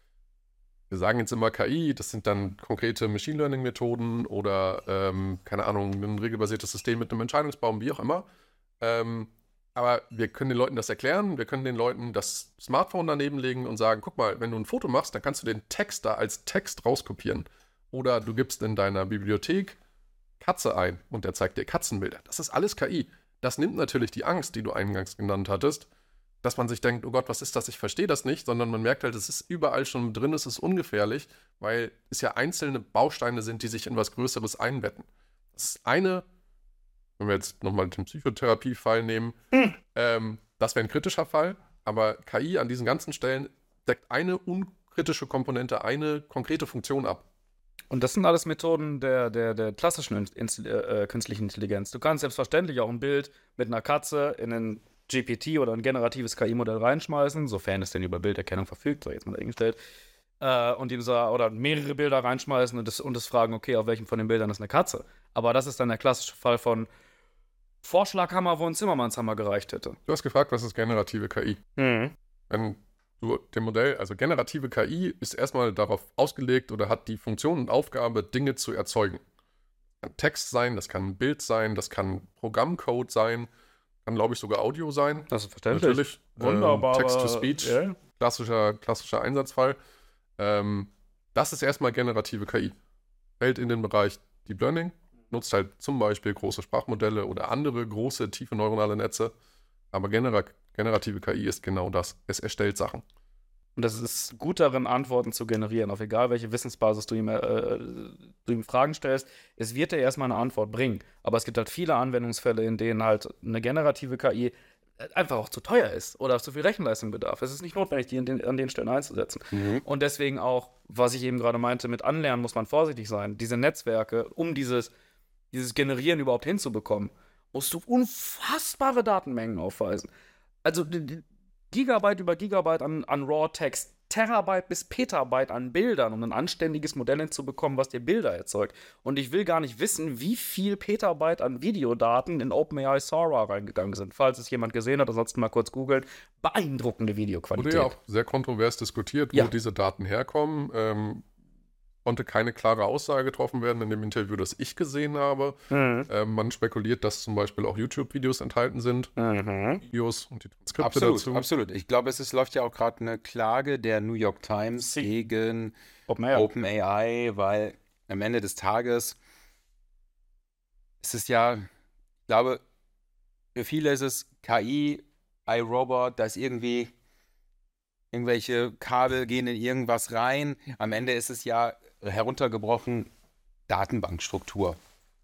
Wir sagen jetzt immer K I, das sind dann konkrete Machine Learning-Methoden oder, ähm, keine Ahnung, ein regelbasiertes System mit einem Entscheidungsbaum, wie auch immer. Ähm, aber wir können den Leuten das erklären, wir können den Leuten das Smartphone daneben legen und sagen, guck mal, wenn du ein Foto machst, dann kannst du den Text da als Text rauskopieren. Oder du gibst in deiner Bibliothek Katze ein und der zeigt dir Katzenbilder. Das ist alles K I. Das nimmt natürlich die Angst, die du eingangs genannt hattest, dass man sich denkt, oh Gott, was ist das? Ich verstehe das nicht, sondern man merkt halt, es ist überall schon drin, es ist ungefährlich, weil es ja einzelne Bausteine sind, die sich in was Größeres einbetten. Das ist eine, wenn wir jetzt nochmal den Psychotherapie-Fall nehmen, Hm. ähm, das wäre ein kritischer Fall, aber K I an diesen ganzen Stellen deckt eine unkritische Komponente, eine konkrete Funktion ab. Und das sind alles Methoden der, der, der klassischen in, in, äh, künstlichen Intelligenz. Du kannst selbstverständlich auch ein Bild mit einer Katze in einen G P T oder ein generatives K I-Modell reinschmeißen, sofern es denn über Bilderkennung verfügt, sei jetzt mal dahingestellt, äh, und ihm sa- oder mehrere Bilder reinschmeißen und das, und das fragen, okay, auf welchem von den Bildern ist eine Katze. Aber das ist dann der klassische Fall von Vorschlaghammer, wo ein Zimmermannshammer gereicht hätte. Du hast gefragt, was ist generative K I? Wenn du dem Modell, also generative K I ist erstmal darauf ausgelegt oder hat die Funktion und Aufgabe, Dinge zu erzeugen. Das kann Text sein, das kann ein Bild sein, das kann Programmcode sein, kann, glaube ich, sogar Audio sein. Das ist verständlich. Natürlich. Wunderbar. Ähm, Text-to-Speech, Ja. klassischer, klassischer Einsatzfall. Ähm, das ist erstmal generative K I. Fällt in den Bereich Deep Learning, nutzt halt zum Beispiel große Sprachmodelle oder andere große, tiefe neuronale Netze. Aber genera generative K I ist genau das. Es erstellt Sachen. Und das ist gut darin, Antworten zu generieren, auf egal welche Wissensbasis du ihm, äh, du ihm Fragen stellst. Es wird dir erstmal eine Antwort bringen. Aber es gibt halt viele Anwendungsfälle, in denen halt eine generative K I einfach auch zu teuer ist oder zu viel Rechenleistung bedarf. Es ist nicht notwendig, die an den, an den Stellen einzusetzen. Mhm. Und deswegen auch, was ich eben gerade meinte, mit Anlernen muss man vorsichtig sein. Diese Netzwerke, um dieses, dieses Generieren überhaupt hinzubekommen, musst du unfassbare Datenmengen aufweisen. Also die- die Gigabyte über Gigabyte an, an Raw-Text, Terabyte bis Petabyte an Bildern, um ein anständiges Modell hinzubekommen, was dir Bilder erzeugt. Und ich will gar nicht wissen, wie viel Petabyte an Videodaten in OpenAI Sora reingegangen sind. Falls es jemand gesehen hat, ansonsten mal kurz googeln. Beeindruckende Videoqualität. Wurde ja auch sehr kontrovers diskutiert, wo Ja. diese Daten herkommen. Ähm, konnte keine klare Aussage getroffen werden in dem Interview, das ich gesehen habe. Mhm. Ähm, man spekuliert, dass zum Beispiel auch YouTube-Videos enthalten sind. Mhm. Videos und die Transkripte Absolut, dazu. absolut. Ich glaube, es ist, läuft ja auch gerade eine Klage der New York Times Sie. gegen OpenAI. OpenAI, weil am Ende des Tages ist es ja, ich glaube, für viele ist es K I, iRobot, da ist irgendwie irgendwelche Kabel gehen in irgendwas rein. Am Ende ist es ja heruntergebrochen Datenbankstruktur.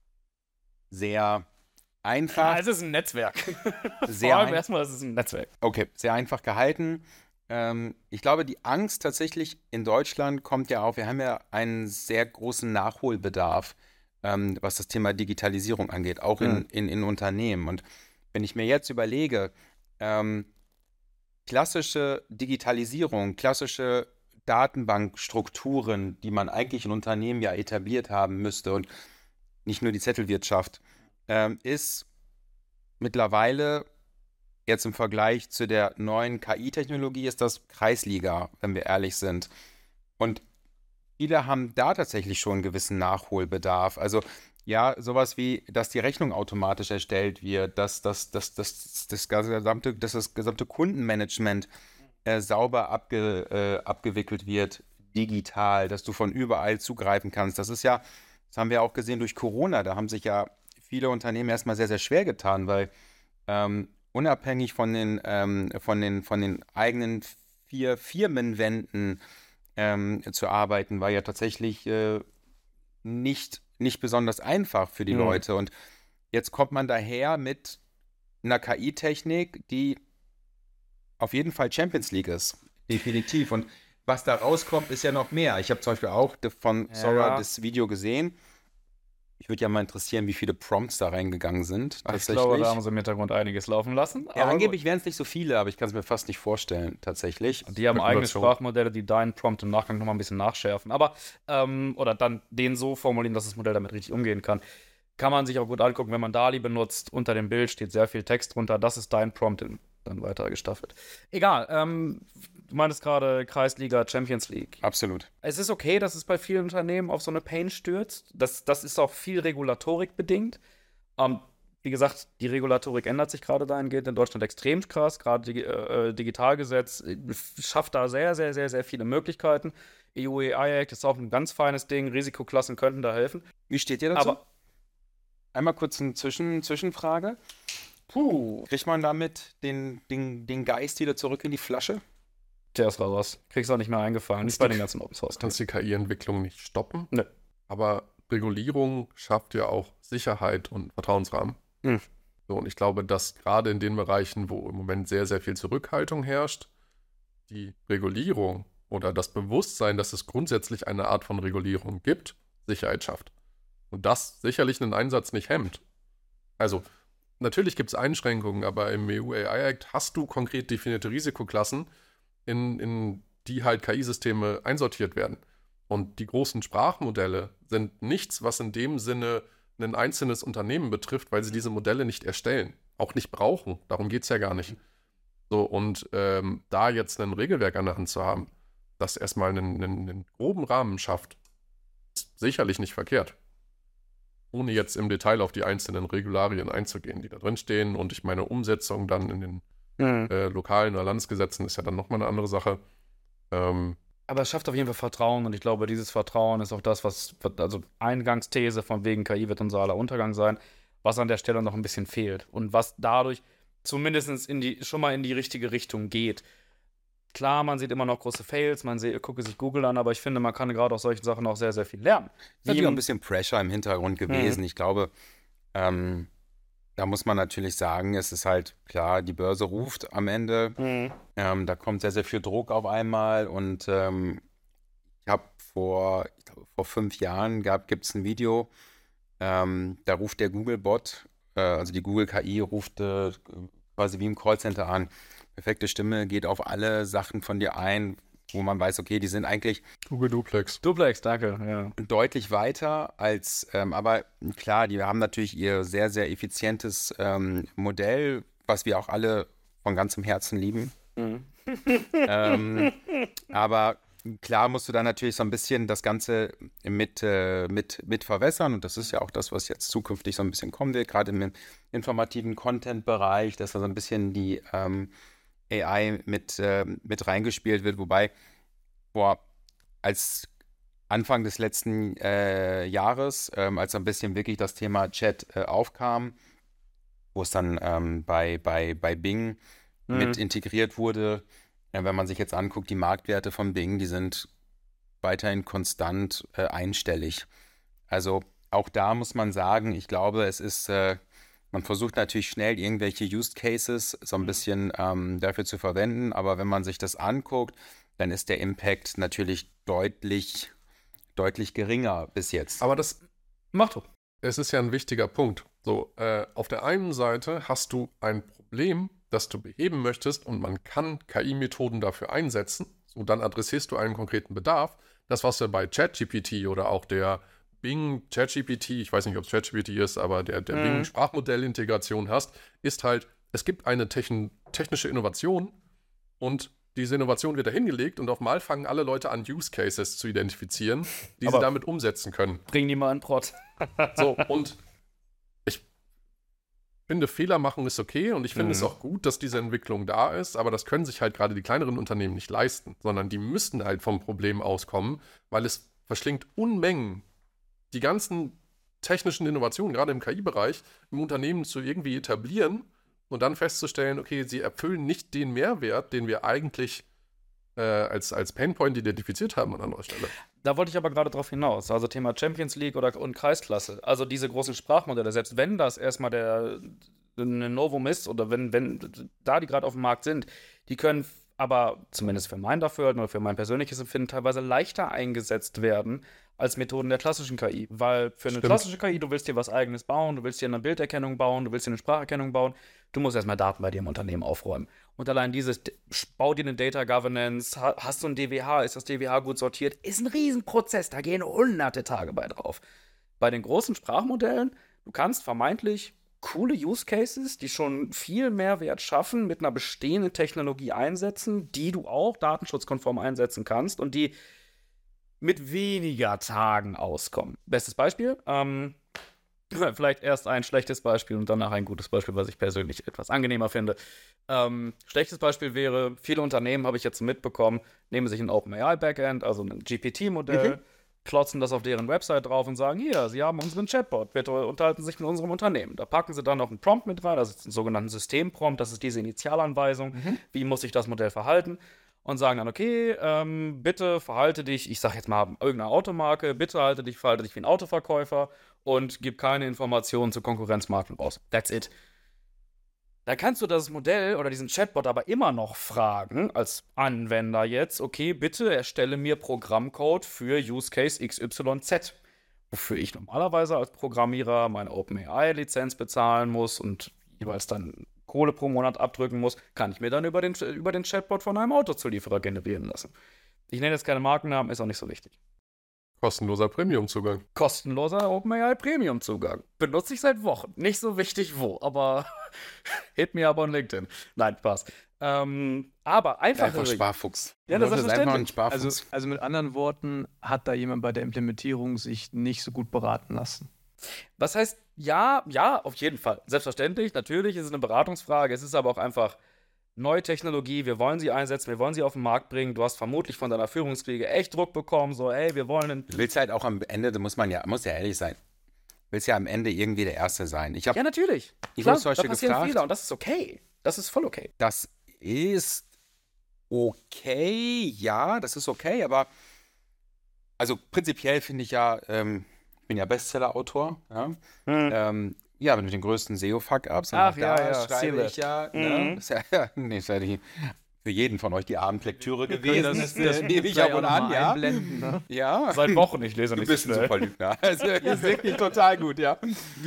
Sehr einfach. Ja, es ist ein Netzwerk. Sehr Vor allem ein- erstmal, es ist ein Netzwerk. Okay, sehr einfach gehalten. Ähm, ich glaube, die Angst tatsächlich in Deutschland kommt ja auf. Wir haben ja einen sehr großen Nachholbedarf, ähm, was das Thema Digitalisierung angeht, auch in, Mhm. in, in Unternehmen. Und wenn ich mir jetzt überlege, ähm, klassische Digitalisierung, klassische Datenbankstrukturen, die man eigentlich in Unternehmen ja etabliert haben müsste und nicht nur die Zettelwirtschaft, ähm, ist mittlerweile jetzt im Vergleich zu der neuen K I-Technologie ist das Kreisliga, wenn wir ehrlich sind. Und viele haben da tatsächlich schon einen gewissen Nachholbedarf. Also Ja, sowas wie, dass die Rechnung automatisch erstellt wird, dass, dass, dass, dass, das, gesamte, dass das gesamte Kundenmanagement äh, sauber abge, äh, abgewickelt wird, digital, dass du von überall zugreifen kannst. Das ist ja, das haben wir auch gesehen durch Corona, da haben sich ja viele Unternehmen erstmal sehr, sehr schwer getan, weil ähm, unabhängig von den, ähm, von den, von den eigenen vier Firmenwänden ähm, zu arbeiten, war ja tatsächlich äh, nicht, nicht besonders einfach für die Mhm. Leute. Und jetzt kommt man daher mit einer K I-Technik, die auf jeden Fall Champions League ist. Definitiv. Und was da rauskommt, ist ja noch mehr. Ich habe zum Beispiel auch von Ja. Sora das Video gesehen. Ich würde ja mal interessieren, wie viele Prompts da reingegangen sind. Ich glaube, da haben sie im Hintergrund einiges laufen lassen. Ja, aber angeblich wären es nicht so viele, aber ich kann es mir fast nicht vorstellen, tatsächlich. gut. Die haben eigene Spekulation. Sprachmodelle, die deinen Prompt im Nachgang nochmal ein bisschen nachschärfen. Aber, ähm, oder dann den so formulieren, dass das Modell damit richtig umgehen kann. Kann man sich auch gut angucken, wenn man DALL-E benutzt. Unter dem Bild steht sehr viel Text drunter. Das ist dein Prompt, dann weiter gestaffelt. Egal, ähm, du meintest gerade Kreisliga, Champions League. Absolut. Es ist okay, dass es bei vielen Unternehmen auf so eine Pain stürzt. Das, das ist auch viel Regulatorik bedingt. Ähm, wie gesagt, die Regulatorik ändert sich gerade dahingehend in Deutschland extrem krass. Gerade die äh, Digitalgesetz äh, schafft da sehr, sehr, sehr, sehr viele Möglichkeiten. E U A I Act ist auch ein ganz feines Ding. Risikoklassen könnten da helfen. Wie steht ihr dazu? Aber Einmal kurz eine Zwischen Zwischenfrage. puh, Kriegt man damit den, den, den Geist wieder zurück in die Flasche? der ist raus. Kriegst auch nicht mehr eingefallen. Nicht bei den ganzen Open Source. Du kannst die K I-Entwicklung nicht stoppen. Nö. Aber Regulierung schafft ja auch Sicherheit und Vertrauensrahmen. Hm. So, und ich glaube, dass gerade in den Bereichen, wo im Moment sehr, sehr viel Zurückhaltung herrscht, die Regulierung oder das Bewusstsein, dass es grundsätzlich eine Art von Regulierung gibt, Sicherheit schafft. Und das sicherlich einen Einsatz nicht hemmt. Also, natürlich gibt es Einschränkungen, aber im E U A I Act hast du konkret definierte Risikoklassen, in, in die halt K I-Systeme einsortiert werden. Und die großen Sprachmodelle sind nichts, was in dem Sinne ein einzelnes Unternehmen betrifft, weil sie diese Modelle nicht erstellen, auch nicht brauchen. Darum geht es ja gar nicht. So, und ähm, da jetzt ein Regelwerk an der Hand zu haben, das erstmal einen, einen, einen groben Rahmen schafft, ist sicherlich nicht verkehrt. Ohne jetzt im Detail auf die einzelnen Regularien einzugehen, die da drin stehen. Und ich meine, Umsetzung dann in den Mhm. äh, lokalen oder Landesgesetzen ist ja dann nochmal eine andere Sache. Ähm, Aber es schafft auf jeden Fall Vertrauen und ich glaube, dieses Vertrauen ist auch das, was, also Eingangsthese von wegen K I wird unser aller Untergang sein, was an der Stelle noch ein bisschen fehlt und was dadurch zumindest in die, schon mal in die richtige Richtung geht. Klar, man sieht immer noch große Fails, man sieht, gucke sich Google an, aber ich finde, man kann gerade aus solchen Sachen auch sehr, sehr viel lernen. Es ist natürlich Wie auch ein im- bisschen Pressure im Hintergrund gewesen. Ich glaube, ähm, da muss man natürlich sagen, es ist halt klar, die Börse ruft am Ende. Mhm. Ähm, da kommt sehr, sehr viel Druck auf einmal. Und ähm, ich habe vor, ich glaube, vor fünf Jahren gibt es ein Video, ähm, da ruft der Google-Bot, äh, also die Google-K I, ruft äh, quasi wie im Callcenter an. Perfekte Stimme, geht auf alle Sachen von dir ein, wo man weiß, okay, die sind eigentlich Google Duplex. Duplex, danke, ja. deutlich weiter als, ähm, aber klar, die haben natürlich ihr sehr, sehr effizientes ähm, Modell, was wir auch alle von ganzem Herzen lieben. Mhm. ähm, aber klar musst du dann natürlich so ein bisschen das Ganze mit, äh, mit, mit verwässern und das ist ja auch das, was jetzt zukünftig so ein bisschen kommen wird, gerade im informativen Content-Bereich, dass da so ein bisschen die ähm, A I mit, äh, mit reingespielt wird, wobei, boah, als Anfang des letzten äh, Jahres, ähm, als ein bisschen wirklich das Thema Chat äh, aufkam, wo es dann ähm, bei, bei, bei Bing Mhm. mit integriert wurde. Äh, wenn man sich jetzt anguckt, die Marktwerte von Bing, die sind weiterhin konstant äh, einstellig. Also auch da muss man sagen, ich glaube, es ist, äh, man versucht natürlich schnell irgendwelche Use Cases so ein bisschen ähm, dafür zu verwenden, aber wenn man sich das anguckt, dann ist der Impact natürlich deutlich, deutlich geringer bis jetzt. Aber das, Mach doch. es ist ja ein wichtiger Punkt. So, äh, auf der einen Seite hast du ein Problem, das du beheben möchtest und man kann K I-Methoden dafür einsetzen. So, dann adressierst du einen konkreten Bedarf. Das, was wir bei ChatGPT oder auch der Bing ChatGPT, ich weiß nicht, ob es ChatGPT ist, aber der, der Mhm. Bing Sprachmodellintegration hast, ist halt, es gibt eine techn technische Innovation und diese Innovation wird da hingelegt und auf einmal fangen alle Leute an, Use Cases zu identifizieren, die Aber sie damit umsetzen können. Bring die mal in Prot. So, und ich finde, Fehler machen ist okay und ich finde Mhm. es auch gut, dass diese Entwicklung da ist, aber das können sich halt gerade die kleineren Unternehmen nicht leisten, sondern die müssten halt vom Problem auskommen, weil es verschlingt Unmengen, die ganzen technischen Innovationen, gerade im K I-Bereich, im Unternehmen zu irgendwie etablieren und dann festzustellen, okay, sie erfüllen nicht den Mehrwert, den wir eigentlich äh, als, als Painpoint identifiziert haben an anderer Stelle. Da wollte ich aber gerade drauf hinaus. Also Thema Champions League oder und Kreisklasse. Also diese großen Sprachmodelle, selbst wenn das erstmal der ein Novum ist oder wenn, wenn da die gerade auf dem Markt sind, die können aber zumindest für mein Dafürhalten oder für mein persönliches Empfinden teilweise leichter eingesetzt werden als Methoden der klassischen K I. Weil für eine Stimmt. klassische K I, du willst dir was Eigenes bauen, du willst dir eine Bilderkennung bauen, du willst dir eine Spracherkennung bauen, du musst erstmal Daten bei dir im Unternehmen aufräumen. Und allein dieses, bau dir eine Data Governance, ha- hast du ein D W H, ist das D W H gut sortiert, ist ein Riesenprozess, da gehen hunderte Tage bei drauf. Bei den großen Sprachmodellen, du kannst vermeintlich coole Use Cases, die schon viel Mehrwert schaffen, mit einer bestehenden Technologie einsetzen, die du auch datenschutzkonform einsetzen kannst und die mit weniger Tagen auskommen. Bestes Beispiel, ähm, vielleicht erst ein schlechtes Beispiel und danach ein gutes Beispiel, was ich persönlich etwas angenehmer finde. Ähm, schlechtes Beispiel wäre, viele Unternehmen, habe ich jetzt mitbekommen, nehmen sich ein OpenAI-Backend, also ein G P T-Modell, Mhm. klotzen das auf deren Website drauf und sagen, hier, Sie haben unseren Chatbot, bitte unterhalten Sie sich mit unserem Unternehmen. Da packen Sie dann noch einen Prompt mit rein, das ist einen sogenannten Systemprompt, das ist diese Initialanweisung, Mhm. wie muss sich das Modell verhalten, und sagen dann, okay, ähm, bitte verhalte dich, ich sag jetzt mal irgendeine Automarke, bitte halte dich, verhalte dich wie ein Autoverkäufer und gib keine Informationen zu Konkurrenzmarken raus. That's it. Da kannst du das Modell oder diesen Chatbot aber immer noch fragen, als Anwender jetzt, okay, bitte erstelle mir Programmcode für Use Case X Y Z. Wofür ich normalerweise als Programmierer meine OpenAI-Lizenz bezahlen muss und jeweils dann Kohle pro Monat abdrücken muss, kann ich mir dann über den, über den Chatbot von einem Autozulieferer generieren lassen. Ich nenne jetzt keine Markennamen, ist auch nicht so wichtig. Kostenloser Premium-Zugang. Kostenloser OpenAI Premium-Zugang. Benutze ich seit Wochen. Nicht so wichtig wo, aber hit me up on LinkedIn. Nein, Spaß. Ähm, aber einfach. Einfach Sparfuchs. Ja, das ist ist einfach ein selbstverständlich. Sparfuchs. Also, also mit anderen Worten, hat da jemand bei der Implementierung sich nicht so gut beraten lassen? Was heißt, ja, ja, auf jeden Fall. Selbstverständlich, natürlich ist es eine Beratungsfrage. Es ist aber auch einfach neue Technologie. Wir wollen sie einsetzen, wir wollen sie auf den Markt bringen. Du hast vermutlich von deiner Führungsriege echt Druck bekommen, so, ey, wir wollen einen. Du willst halt auch am Ende, da muss man ja, muss ja ehrlich sein, du willst ja am Ende irgendwie der Erste sein. Ich habe Ja, natürlich. Ich Klar, wurde zum Beispiel da passieren gefragt- Fehler und das ist okay. Das ist voll okay. Das ist okay, ja, das ist okay, aber also prinzipiell finde ich ja, ähm, ich bin ja Bestseller-Autor, ja, ähm, ja, mit den größten S E O-Fuck-Ups. und Ach, auch ja, da ja, schreibe Seal ich ja, ne, Mhm. das ist ja, ja, nee, ist ja die, für jeden von euch die Abendlektüre können gewesen, das- das, das äh, nehme ich vielleicht ab und auch noch an, mal ja. einblenden, ne? Ja, Seit Wochen, ich lese du nicht bist so ein schnell. super Lügner. Also, ist wirklich total gut, ja.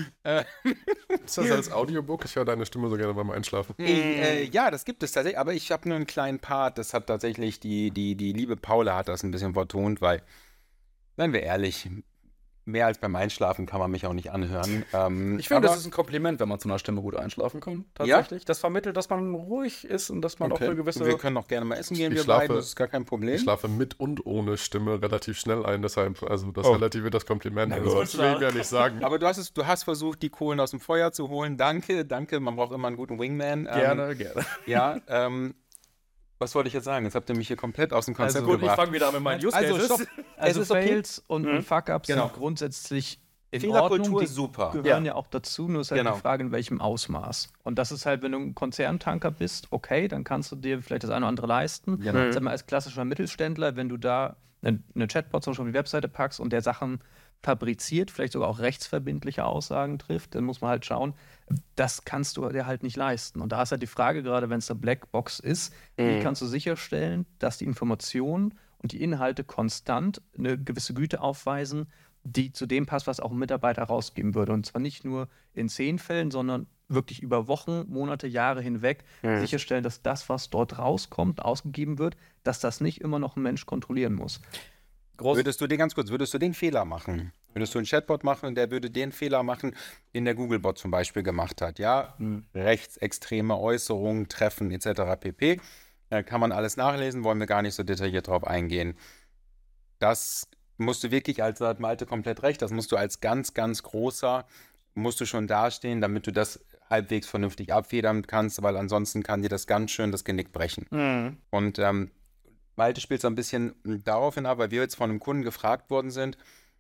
Ist das als Audiobook? Ich höre deine Stimme so gerne beim Einschlafen. Äh, ja, das gibt es tatsächlich, aber ich habe nur einen kleinen Part, das hat tatsächlich die, die, die liebe Paula hat das ein bisschen vertont, weil, seien wir ehrlich, mehr als beim Einschlafen kann man mich auch nicht anhören. Ähm, Ich finde, aber- das ist ein Kompliment, wenn man zu einer Stimme gut einschlafen kann. Tatsächlich. Das vermittelt, dass man ruhig ist und dass man Okay. auch eine gewisse. wir können auch gerne mal essen gehen, Ich wir schlafe- beiden, das ist gar kein Problem. Ich schlafe mit und ohne Stimme relativ schnell ein, deshalb, also das Oh. Relative das Kompliment. Na Also, gut. das will ich mir nicht sagen. Aber du hast, es, du hast versucht, die Kohlen aus dem Feuer zu holen. Danke, danke. Man braucht immer einen guten Wingman. Ähm, Gerne, gerne. Ja, ähm, was wollte ich jetzt sagen? Jetzt habt ihr mich hier komplett aus dem Konzept Also Gut, ich gebracht. fange wieder an mit meinen Use Also, Cases. stopp. Also ist okay. Fails und, Mhm. und Fuck-Ups Genau. sind grundsätzlich in Fehlerkultur Ordnung. Die ist super. gehören Ja. ja. auch dazu, nur ist halt Genau. die Frage, in welchem Ausmaß. Und das ist halt, wenn du ein Konzerntanker bist, okay, dann kannst du dir vielleicht das eine oder andere leisten. Genau. Sag mal, als klassischer Mittelständler, wenn du da eine, eine Chatbot zum Beispiel auf die Webseite packst und der Sachen fabriziert, vielleicht sogar auch rechtsverbindliche Aussagen trifft, dann muss man halt schauen, das kannst du dir halt nicht leisten. Und da ist halt die Frage, gerade wenn es eine Blackbox ist, wie kannst du sicherstellen, dass die Informationen und die Inhalte konstant eine gewisse Güte aufweisen, die zu dem passt, was auch ein Mitarbeiter rausgeben würde. Und zwar nicht nur in zehn Fällen, sondern wirklich über Wochen, Monate, Jahre hinweg sicherstellen, dass das, was dort rauskommt, ausgegeben wird, dass das nicht immer noch ein Mensch kontrollieren muss. Groß. Würdest du den ganz kurz, würdest du den Fehler machen? Würdest du einen Chatbot machen und der würde den Fehler machen, den der Googlebot zum Beispiel gemacht hat, ja? Rechtsextreme Äußerungen, Treffen et cetera pp. Äh, kann man alles nachlesen, wollen wir gar nicht so detailliert drauf eingehen. Das musst du wirklich, als da hat Malte komplett recht, das musst du als ganz, ganz großer, musst du schon dastehen, damit du das halbwegs vernünftig abfedern kannst, weil ansonsten kann dir das ganz schön das Genick brechen. Mhm. Und ähm, Malte spielt so ein bisschen darauf hin ab, weil wir jetzt von einem Kunden gefragt worden sind,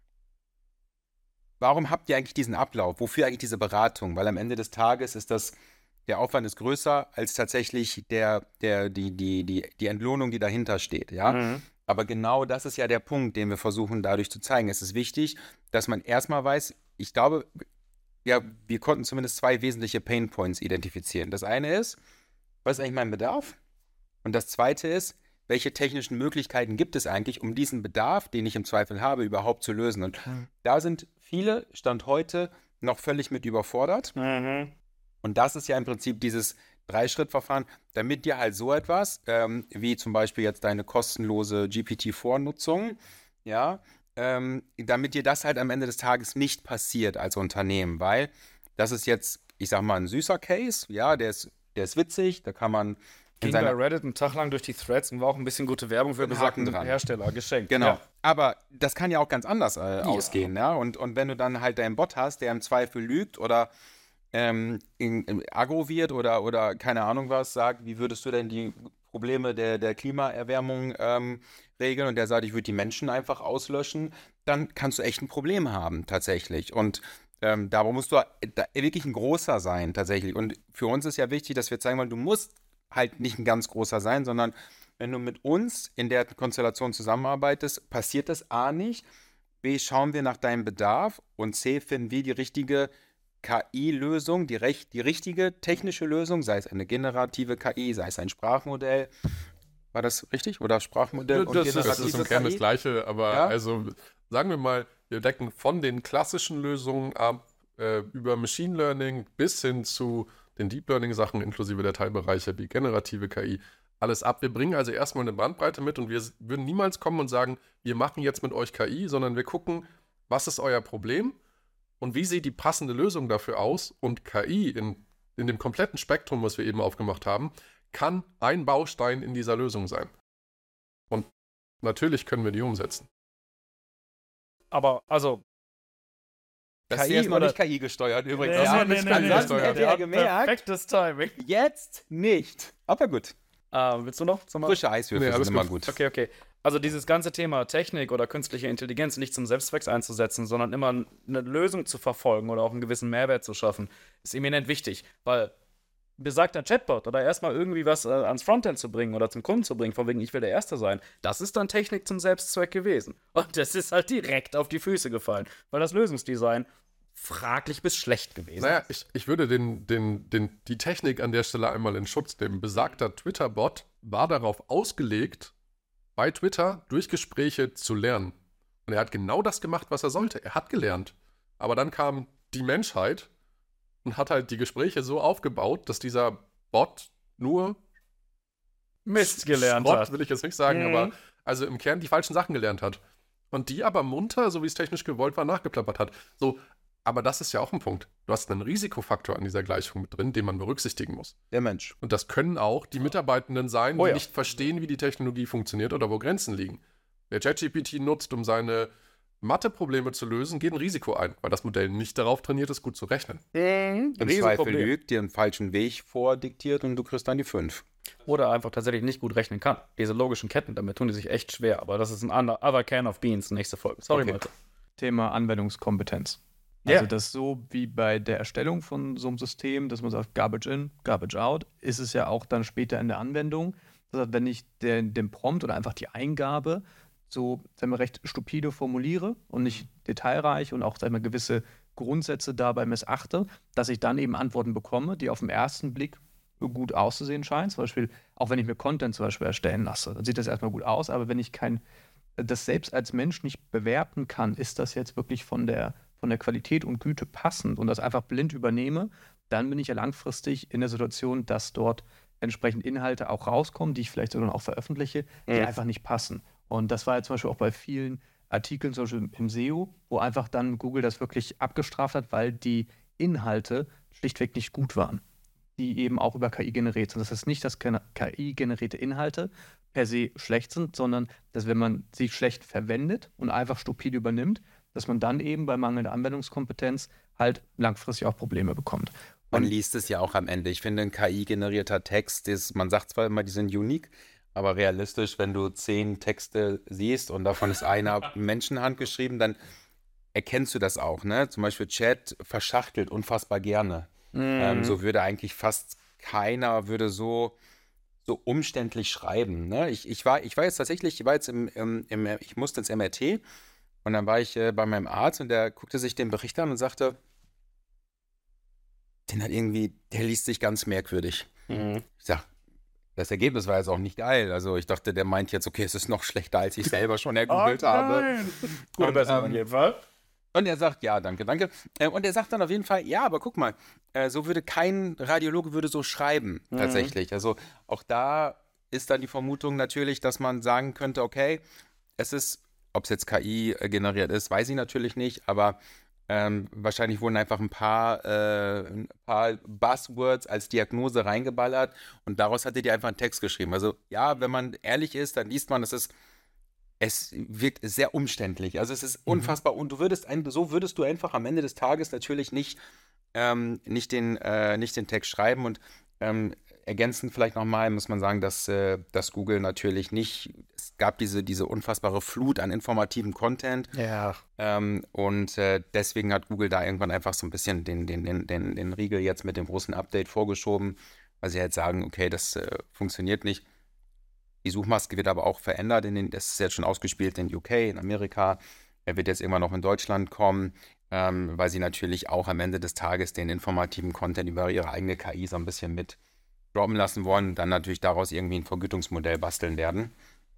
warum habt ihr eigentlich diesen Ablauf? Wofür eigentlich diese Beratung? Weil am Ende des Tages ist das, der Aufwand ist größer als tatsächlich der, der, die, die, die, die Entlohnung, die dahinter steht, ja. Mhm. Aber genau das ist ja der Punkt, den wir versuchen dadurch zu zeigen. Es ist wichtig, dass man erstmal weiß, ich glaube, ja, wir konnten zumindest zwei wesentliche Painpoints identifizieren. Das eine ist, was ist eigentlich mein Bedarf? Und das zweite ist, welche technischen Möglichkeiten gibt es eigentlich, um diesen Bedarf, den ich im Zweifel habe, überhaupt zu lösen? Und Mhm. da sind viele, Stand heute, noch völlig mit überfordert. Mhm. Und das ist ja im Prinzip dieses Drei-Schritt-Verfahren, damit dir halt so etwas, ähm, wie zum Beispiel jetzt deine kostenlose G P T vier Nutzung, ja, ähm, damit dir das halt am Ende des Tages nicht passiert als Unternehmen, weil das ist jetzt, ich sag mal, ein süßer Case, ja, der ist, der ist witzig, da kann man in Ging bei seiner Reddit einen Tag lang durch die Threads und war auch ein bisschen gute Werbung für Ein Haken besagten dran. Hersteller geschenkt. Genau. Ja. Aber das kann ja auch ganz anders äh, ausgehen, ja. Und, und wenn du dann halt deinen Bot hast, der im Zweifel lügt oder ähm, in, in aggro wird oder, oder keine Ahnung was sagt, wie würdest du denn die Probleme der, der Klimaerwärmung ähm, regeln und der sagt, ich würde die Menschen einfach auslöschen, dann kannst du echt ein Problem haben, tatsächlich. Und ähm, darum musst du da wirklich ein großer sein, tatsächlich. Und für uns ist ja wichtig, dass wir zeigen wollen, du musst halt nicht ein ganz großer sein, sondern wenn du mit uns in der Konstellation zusammenarbeitest, passiert das A nicht, B, schauen wir nach deinem Bedarf und C, finden wir die richtige K I-Lösung, die, recht, die richtige technische Lösung, sei es eine generative K I, sei es ein Sprachmodell. War das richtig? Oder Sprachmodell und Das ist, das generative ist im Kern K I? das Gleiche, aber Ja? also sagen wir mal, wir decken von den klassischen Lösungen ab, äh, über Machine Learning bis hin zu den Deep Learning Sachen inklusive der Teilbereiche wie generative K I, alles ab. Wir bringen also erstmal eine Bandbreite mit und wir würden niemals kommen und sagen, wir machen jetzt mit euch K I, sondern wir gucken, was ist euer Problem und wie sieht die passende Lösung dafür aus, und K I in, in dem kompletten Spektrum, was wir eben aufgemacht haben, kann ein Baustein in dieser Lösung sein. Und natürlich können wir die umsetzen. Aber, also, Das K ist I jetzt noch oder- nicht K I gesteuert übrigens. Nee, ja, nee, nicht nee, K I nee, gesteuert. nee, Hätte nee. er gemerkt. Perfektes Timing. Jetzt nicht. Aber gut. Ähm, willst du noch? Sag mal. Frische Eiswürfel Nee, alles sind immer gut. gut. Okay, okay. Also dieses ganze Thema Technik oder künstliche Intelligenz nicht zum Selbstzweck einzusetzen, sondern immer eine Lösung zu verfolgen oder auch einen gewissen Mehrwert zu schaffen, ist eminent wichtig, weil besagter Chatbot oder erstmal irgendwie was äh, ans Frontend zu bringen oder zum Kunden zu bringen, von wegen, ich will der Erste sein, das ist dann Technik zum Selbstzweck gewesen. Und das ist halt direkt auf die Füße gefallen, weil das Lösungsdesign fraglich bis schlecht gewesen Naja, ist. ich, ich würde den, den, den, die Technik an der Stelle einmal in Schutz nehmen. Besagter Twitter-Bot war darauf ausgelegt, bei Twitter durch Gespräche zu lernen. Und er hat genau das gemacht, was er sollte. Er hat gelernt. Aber dann kam die Menschheit und hat halt die Gespräche so aufgebaut, dass dieser Bot nur Mist gelernt Schrott, hat. will ich jetzt nicht sagen, Mhm. aber also im Kern die falschen Sachen gelernt hat. Und die aber munter, so wie es technisch gewollt war, nachgeplappert hat. So, aber das ist ja auch ein Punkt. Du hast einen Risikofaktor an dieser Gleichung mit drin, den man berücksichtigen muss. Der Mensch. Und das können auch die Mitarbeitenden sein, Oh die ja. nicht verstehen, wie die Technologie funktioniert oder wo Grenzen liegen. Wer ChatGPT nutzt, um seine Mathe-Probleme zu lösen, geht ein Risiko ein, weil das Modell nicht darauf trainiert ist, gut zu rechnen. Im Zweifel Riesenproblem. lügt, dir einen falschen Weg vordiktiert und du kriegst dann die fünf. Oder einfach tatsächlich nicht gut rechnen kann. Diese logischen Ketten, damit tun die sich echt schwer. Aber das ist ein other, other can of beans, nächste Folge. Sorry, Okay. Malte. Thema Anwendungskompetenz. Ja. Also das so wie bei der Erstellung von so einem System, dass man sagt Garbage in, Garbage out, ist es ja auch dann später in der Anwendung. Das heißt, wenn ich den, den Prompt oder einfach die Eingabe so, sagen wir, recht stupide formuliere und nicht detailreich und auch, sagen wir, gewisse Grundsätze dabei missachte, dass ich dann eben Antworten bekomme, die auf den ersten Blick gut auszusehen scheinen. Zum Beispiel, auch wenn ich mir Content zum Beispiel erstellen lasse, dann sieht das erstmal gut aus, aber wenn ich kein, das selbst als Mensch nicht bewerten kann, ist das jetzt wirklich von der, von der Qualität und Güte passend und das einfach blind übernehme, dann bin ich ja langfristig in der Situation, dass dort entsprechend Inhalte auch rauskommen, die ich vielleicht sogar auch veröffentliche, die Mhm. einfach nicht passen. Und das war ja zum Beispiel auch bei vielen Artikeln, zum Beispiel im S E O, wo einfach dann Google das wirklich abgestraft hat, weil die Inhalte schlichtweg nicht gut waren. die eben auch über K I generiert sind. Das heißt nicht, dass K I-generierte Inhalte per se schlecht sind, sondern dass, wenn man sie schlecht verwendet und einfach stupide übernimmt, dass man dann eben bei mangelnder Anwendungskompetenz halt langfristig auch Probleme bekommt. Man liest es ja auch am Ende. Ich finde, ein K I-generierter Text ist, man sagt zwar immer, die sind unique, aber realistisch, wenn du zehn Texte siehst und davon ist einer Menschenhand geschrieben, dann erkennst du das auch, ne? Zum Beispiel Chat verschachtelt unfassbar gerne. Mhm. Ähm, so würde eigentlich fast keiner würde so, so umständlich schreiben, ne? Ich, ich, war, ich war jetzt tatsächlich, ich war jetzt im, im, im ich musste ins M R T und dann war ich äh, bei meinem Arzt und der guckte sich den Bericht an und sagte, den hat irgendwie, der liest sich ganz merkwürdig. Mhm. Ich sag, das Ergebnis war jetzt auch nicht geil. Also ich dachte, der meint jetzt, okay, es ist noch schlechter, als ich selber schon ergoogelt oh, habe. Gute Besserung in jedem Fall. Und er sagt, ja, danke, danke. Und er sagt dann auf jeden Fall, ja, aber guck mal, so würde kein Radiologe würde so schreiben, mhm. tatsächlich. Also auch da ist dann die Vermutung natürlich, dass man sagen könnte, okay, es ist, ob es jetzt K I generiert ist, weiß ich natürlich nicht, aber ähm, wahrscheinlich wurden einfach ein paar, äh, ein paar Buzzwords als Diagnose reingeballert und daraus hatte die einfach einen Text geschrieben. Also ja, wenn man ehrlich ist, dann liest man, es ist Es wirkt sehr umständlich. Also es ist unfassbar. Und du würdest ein, so würdest du einfach am Ende des Tages natürlich nicht, ähm, nicht, den, äh, nicht den Text schreiben. Und ähm, ergänzend vielleicht nochmal muss man sagen, dass, äh, dass Google natürlich nicht, es gab diese, diese unfassbare Flut an informativem Content. Ja. Ähm, und äh, deswegen hat Google da irgendwann einfach so ein bisschen den, den, den, den, den Riegel jetzt mit dem großen Update vorgeschoben, weil sie halt sagen, okay, das äh, funktioniert nicht. Die Suchmaske wird aber auch verändert, in den, das ist jetzt schon ausgespielt in U K, in Amerika. Er wird jetzt immer noch in Deutschland kommen, ähm, weil sie natürlich auch am Ende des Tages den informativen Content über ihre eigene K I so ein bisschen mit droppen lassen wollen und dann natürlich daraus irgendwie ein Vergütungsmodell basteln werden.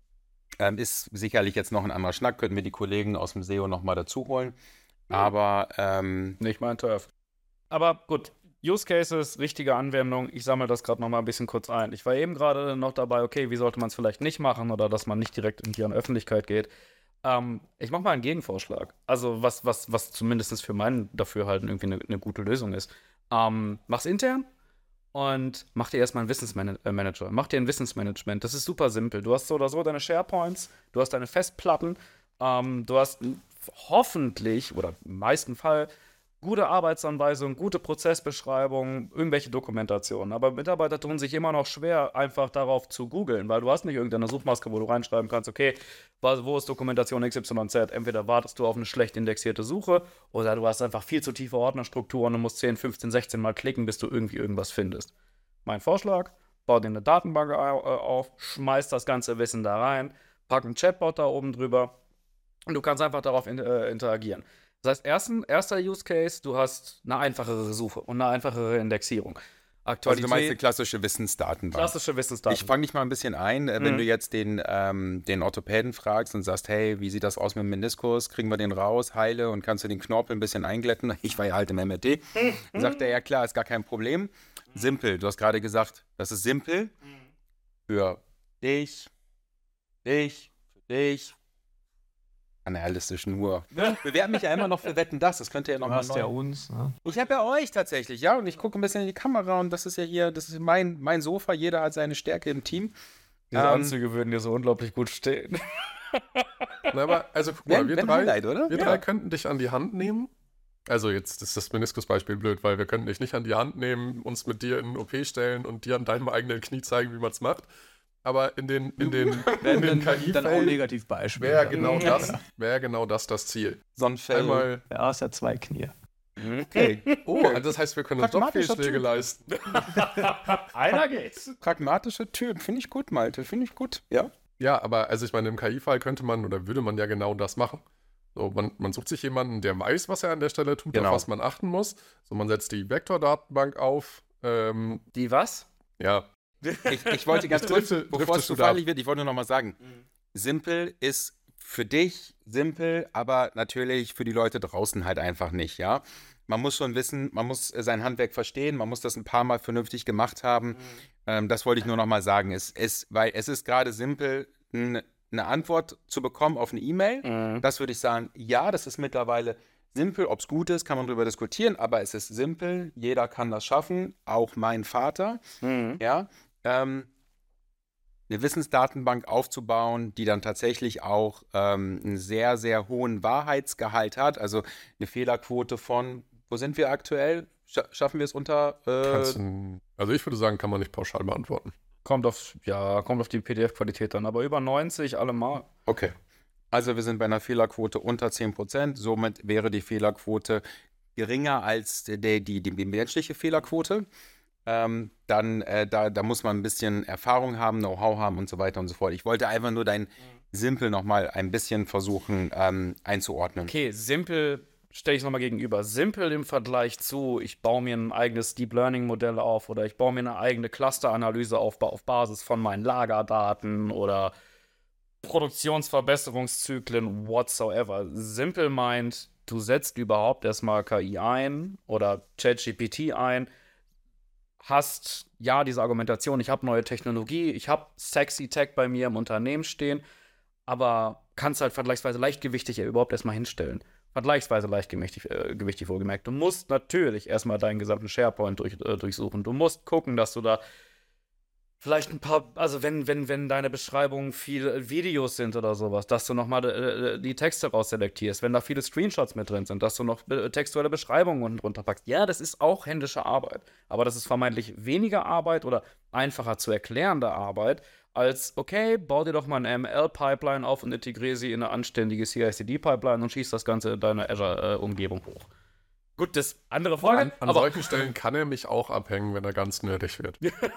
Ähm, ist sicherlich jetzt noch ein anderer Schnack, könnten wir die Kollegen aus dem S E O nochmal dazu holen. Aber ähm, nicht mein Turf. Aber gut. Use Cases, richtige Anwendung. Ich sammle das gerade noch mal ein bisschen kurz ein. Ich war eben gerade noch dabei, okay, wie sollte man es vielleicht nicht machen oder dass man nicht direkt in die Öffentlichkeit geht. Ähm, ich mache mal einen Gegenvorschlag. Also was, was, was zumindest für mein Dafürhalten irgendwie eine, eine gute Lösung ist. Ähm, mach's intern und mach dir erstmal einen Wissensmanager. Mach dir ein Wissensmanagement. Das ist super simpel. Du hast so oder so deine SharePoints, du hast deine Festplatten, ähm, du hast hoffentlich oder im meisten Fall gute Arbeitsanweisungen, gute Prozessbeschreibungen, irgendwelche Dokumentationen. Aber Mitarbeiter tun sich immer noch schwer, einfach darauf zu googeln, weil du hast nicht irgendeine Suchmaske, wo du reinschreiben kannst, okay, wo ist Dokumentation X Y Z? Entweder wartest du auf eine schlecht indexierte Suche oder du hast einfach viel zu tiefe Ordnerstrukturen und musst zehn, fünfzehn, sechzehn Mal klicken, bis du irgendwie irgendwas findest. Mein Vorschlag, bau dir eine Datenbank auf, schmeiß das ganze Wissen da rein, pack einen Chatbot da oben drüber und du kannst einfach darauf in, äh, interagieren. Das heißt, ersten, erster Use Case, du hast eine einfachere Suche und eine einfachere Indexierung. Aktualität, also du meinst eine klassische Wissensdatenbank. Klassische Wissensdatenbank. Ich fange dich mal ein bisschen ein, äh, wenn mhm. du jetzt den, ähm, den Orthopäden fragst und sagst, hey, wie sieht das aus mit dem Meniskus? Kriegen wir den raus, heile und kannst du den Knorpel ein bisschen einglätten? Ich war ja halt im M R T. Mhm. Dann sagt er, ja klar, ist gar kein Problem. Simpel, du hast gerade gesagt, das ist simpel. Für dich, dich, für dich. Realistisch nur. Bewerben mich ja immer noch für Wetten, das. Das könnte ja noch du mal hast neu. ja uns. Ne? Ich habe ja euch tatsächlich, ja. Und ich gucke ein bisschen in die Kamera und das ist ja hier, das ist mein, mein Sofa. Jeder hat seine Stärke im Team. Diese ähm, Anzüge würden dir so unglaublich gut stehen. Na, aber, also guck mal, wir, drei, Highlight, oder? wir ja. drei könnten dich an die Hand nehmen. Also jetzt ist das Meniskusbeispiel blöd, weil wir könnten dich nicht an die Hand nehmen, uns mit dir in den O P stellen und dir an deinem eigenen Knie zeigen, wie man es macht. Aber in den, in den, in den K I-Fällen dann auch Negativbeispiel. wäre genau, das, wär genau das das Ziel. So ein Fell. Einmal, ja, ist ja zwei Knie. Okay. Oh, also das heißt, wir können uns Doppelschläge leisten. Einer geht's. Pragmatischer Typ. Finde ich gut, Malte. Finde ich gut. Ja. Ja, aber also ich meine, im K I-Fall könnte man oder würde man ja genau das machen. So, man, man sucht sich jemanden, der weiß, was er an der Stelle tut, genau. auf was man achten muss. So, man setzt die Vektordatenbank auf. Ähm, die was? Ja. Ich, ich wollte ganz kurz, bevor es zu feierlich wird, ich wollte nur noch mal sagen, mhm. simpel ist für dich simpel, aber natürlich für die Leute draußen halt einfach nicht, ja. Man muss schon wissen, man muss sein Handwerk verstehen, man muss das ein paar Mal vernünftig gemacht haben. Mhm. Ähm, das wollte ich nur noch mal sagen. Es ist, weil es ist gerade simpel, ein, eine Antwort zu bekommen auf eine E-Mail. Mhm. Das würde ich sagen, ja, das ist mittlerweile simpel. Ob es gut ist, kann man darüber diskutieren, aber es ist simpel. Jeder kann das schaffen, auch mein Vater. Mhm. Ja, ähm, eine Wissensdatenbank aufzubauen, die dann tatsächlich auch ähm, einen sehr, sehr hohen Wahrheitsgehalt hat. Also eine Fehlerquote von, wo sind wir aktuell? Scha- schaffen wir es unter? Äh, Kannst du, also ich würde sagen, kann man nicht pauschal beantworten. Kommt auf, ja, kommt auf die P D F-Qualität an, aber über neunzig allemal. okay. Also wir sind bei einer Fehlerquote unter zehn Prozent. Somit wäre die Fehlerquote geringer als die, die, die menschliche Fehlerquote. Ähm, dann, äh, da, da muss man ein bisschen Erfahrung haben, Know-how haben und so weiter und so fort. Ich wollte einfach nur dein Simpel nochmal ein bisschen versuchen ähm, einzuordnen. Okay, simpel stelle ich nochmal gegenüber. Simpel im Vergleich zu, ich baue mir ein eigenes Deep Learning Modell auf oder ich baue mir eine eigene Cluster-Analyse auf, auf Basis von meinen Lagerdaten oder Produktionsverbesserungszyklen, whatsoever. Simpel meint, du setzt überhaupt erstmal K I ein oder ChatGPT ein, hast, ja, diese Argumentation, ich habe neue Technologie, ich habe sexy Tech bei mir im Unternehmen stehen, aber kannst halt vergleichsweise leichtgewichtig ja überhaupt erstmal hinstellen. Vergleichsweise leichtgewichtig äh, gewichtig wohlgemerkt. Du musst natürlich erstmal deinen gesamten SharePoint durch, äh, durchsuchen. Du musst gucken, dass du da vielleicht ein paar, also wenn, wenn, wenn deine Beschreibungen viel Videos sind oder sowas, dass du nochmal äh, die Texte rausselektierst, wenn da viele Screenshots mit drin sind, dass du noch äh, textuelle Beschreibungen unten drunter packst. Ja, das ist auch händische Arbeit, aber das ist vermeintlich weniger Arbeit oder einfacher zu erklärende Arbeit, als, okay, bau dir doch mal eine M L-Pipeline auf und integriere sie in eine anständige C I C D-Pipeline und schieß das Ganze in deine Azure-Umgebung hoch. Gut, das andere Frage. An, an aber solchen Stellen kann er mich auch abhängen, wenn er ganz nerdig wird.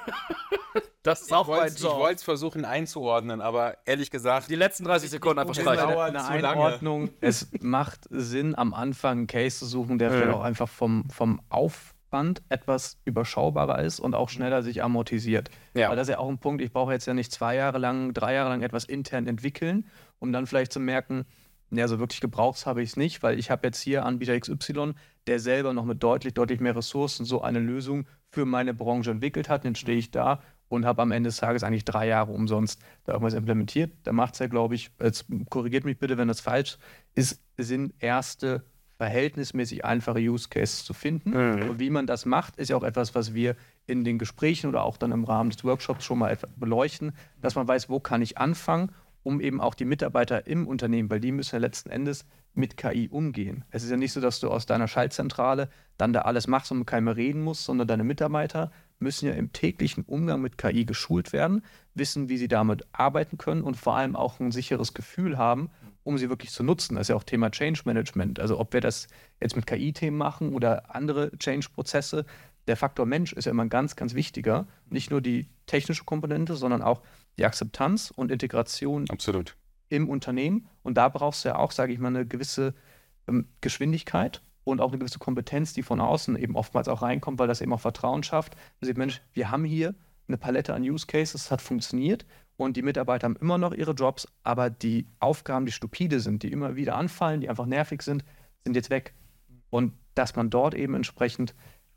das ist auch mein Ich Job. wollte es versuchen einzuordnen, aber ehrlich gesagt, Die letzten dreißig Sekunden einfach Das streichen. dauert eine zu lange. Einordnung. Es macht Sinn, am Anfang einen Case zu suchen, der vielleicht auch einfach vom, vom Aufwand etwas überschaubarer ist und auch schneller sich amortisiert. Ja. Weil das ist ja auch ein Punkt, ich brauche jetzt ja nicht zwei Jahre lang, drei Jahre lang etwas intern entwickeln, um dann vielleicht zu merken, ja, so wirklich gebraucht habe ich es nicht, weil ich habe jetzt hier Anbieter X Y, der selber noch mit deutlich, deutlich mehr Ressourcen so eine Lösung für meine Branche entwickelt hat. Dann stehe ich da und habe am Ende des Tages eigentlich drei Jahre umsonst da irgendwas implementiert. Da macht es ja, glaube ich, jetzt korrigiert mich bitte, wenn das falsch ist, sind erste verhältnismäßig einfache Use Cases zu finden. Mhm. Und wie man das macht, ist ja auch etwas, was wir in den Gesprächen oder auch dann im Rahmen des Workshops schon mal beleuchten, dass man weiß, wo kann ich anfangen, um eben auch die Mitarbeiter im Unternehmen, weil die müssen ja letzten Endes mit K I umgehen. Es ist ja nicht so, dass du aus deiner Schaltzentrale dann da alles machst und mit keinem mehr reden musst, sondern deine Mitarbeiter müssen ja im täglichen Umgang mit K I geschult werden, wissen, wie sie damit arbeiten können und vor allem auch ein sicheres Gefühl haben, um sie wirklich zu nutzen. Das ist ja auch Thema Change Management. Also ob wir das jetzt mit K I-Themen machen oder andere Change-Prozesse, der Faktor Mensch ist ja immer ein ganz, ganz wichtiger. Nicht nur die technische Komponente, sondern auch die Akzeptanz und Integration absolut. im Unternehmen. Und da brauchst du ja auch, sage ich mal, eine gewisse ähm, Geschwindigkeit und auch eine gewisse Kompetenz, die von außen eben oftmals auch reinkommt, weil das eben auch Vertrauen schafft. Man sieht, Mensch, wir haben hier eine Palette an Use Cases, es hat funktioniert und die Mitarbeiter haben immer noch ihre Jobs, aber die Aufgaben, die stupide sind, die immer wieder anfallen, die einfach nervig sind, sind jetzt weg. Und dass man dort eben entsprechend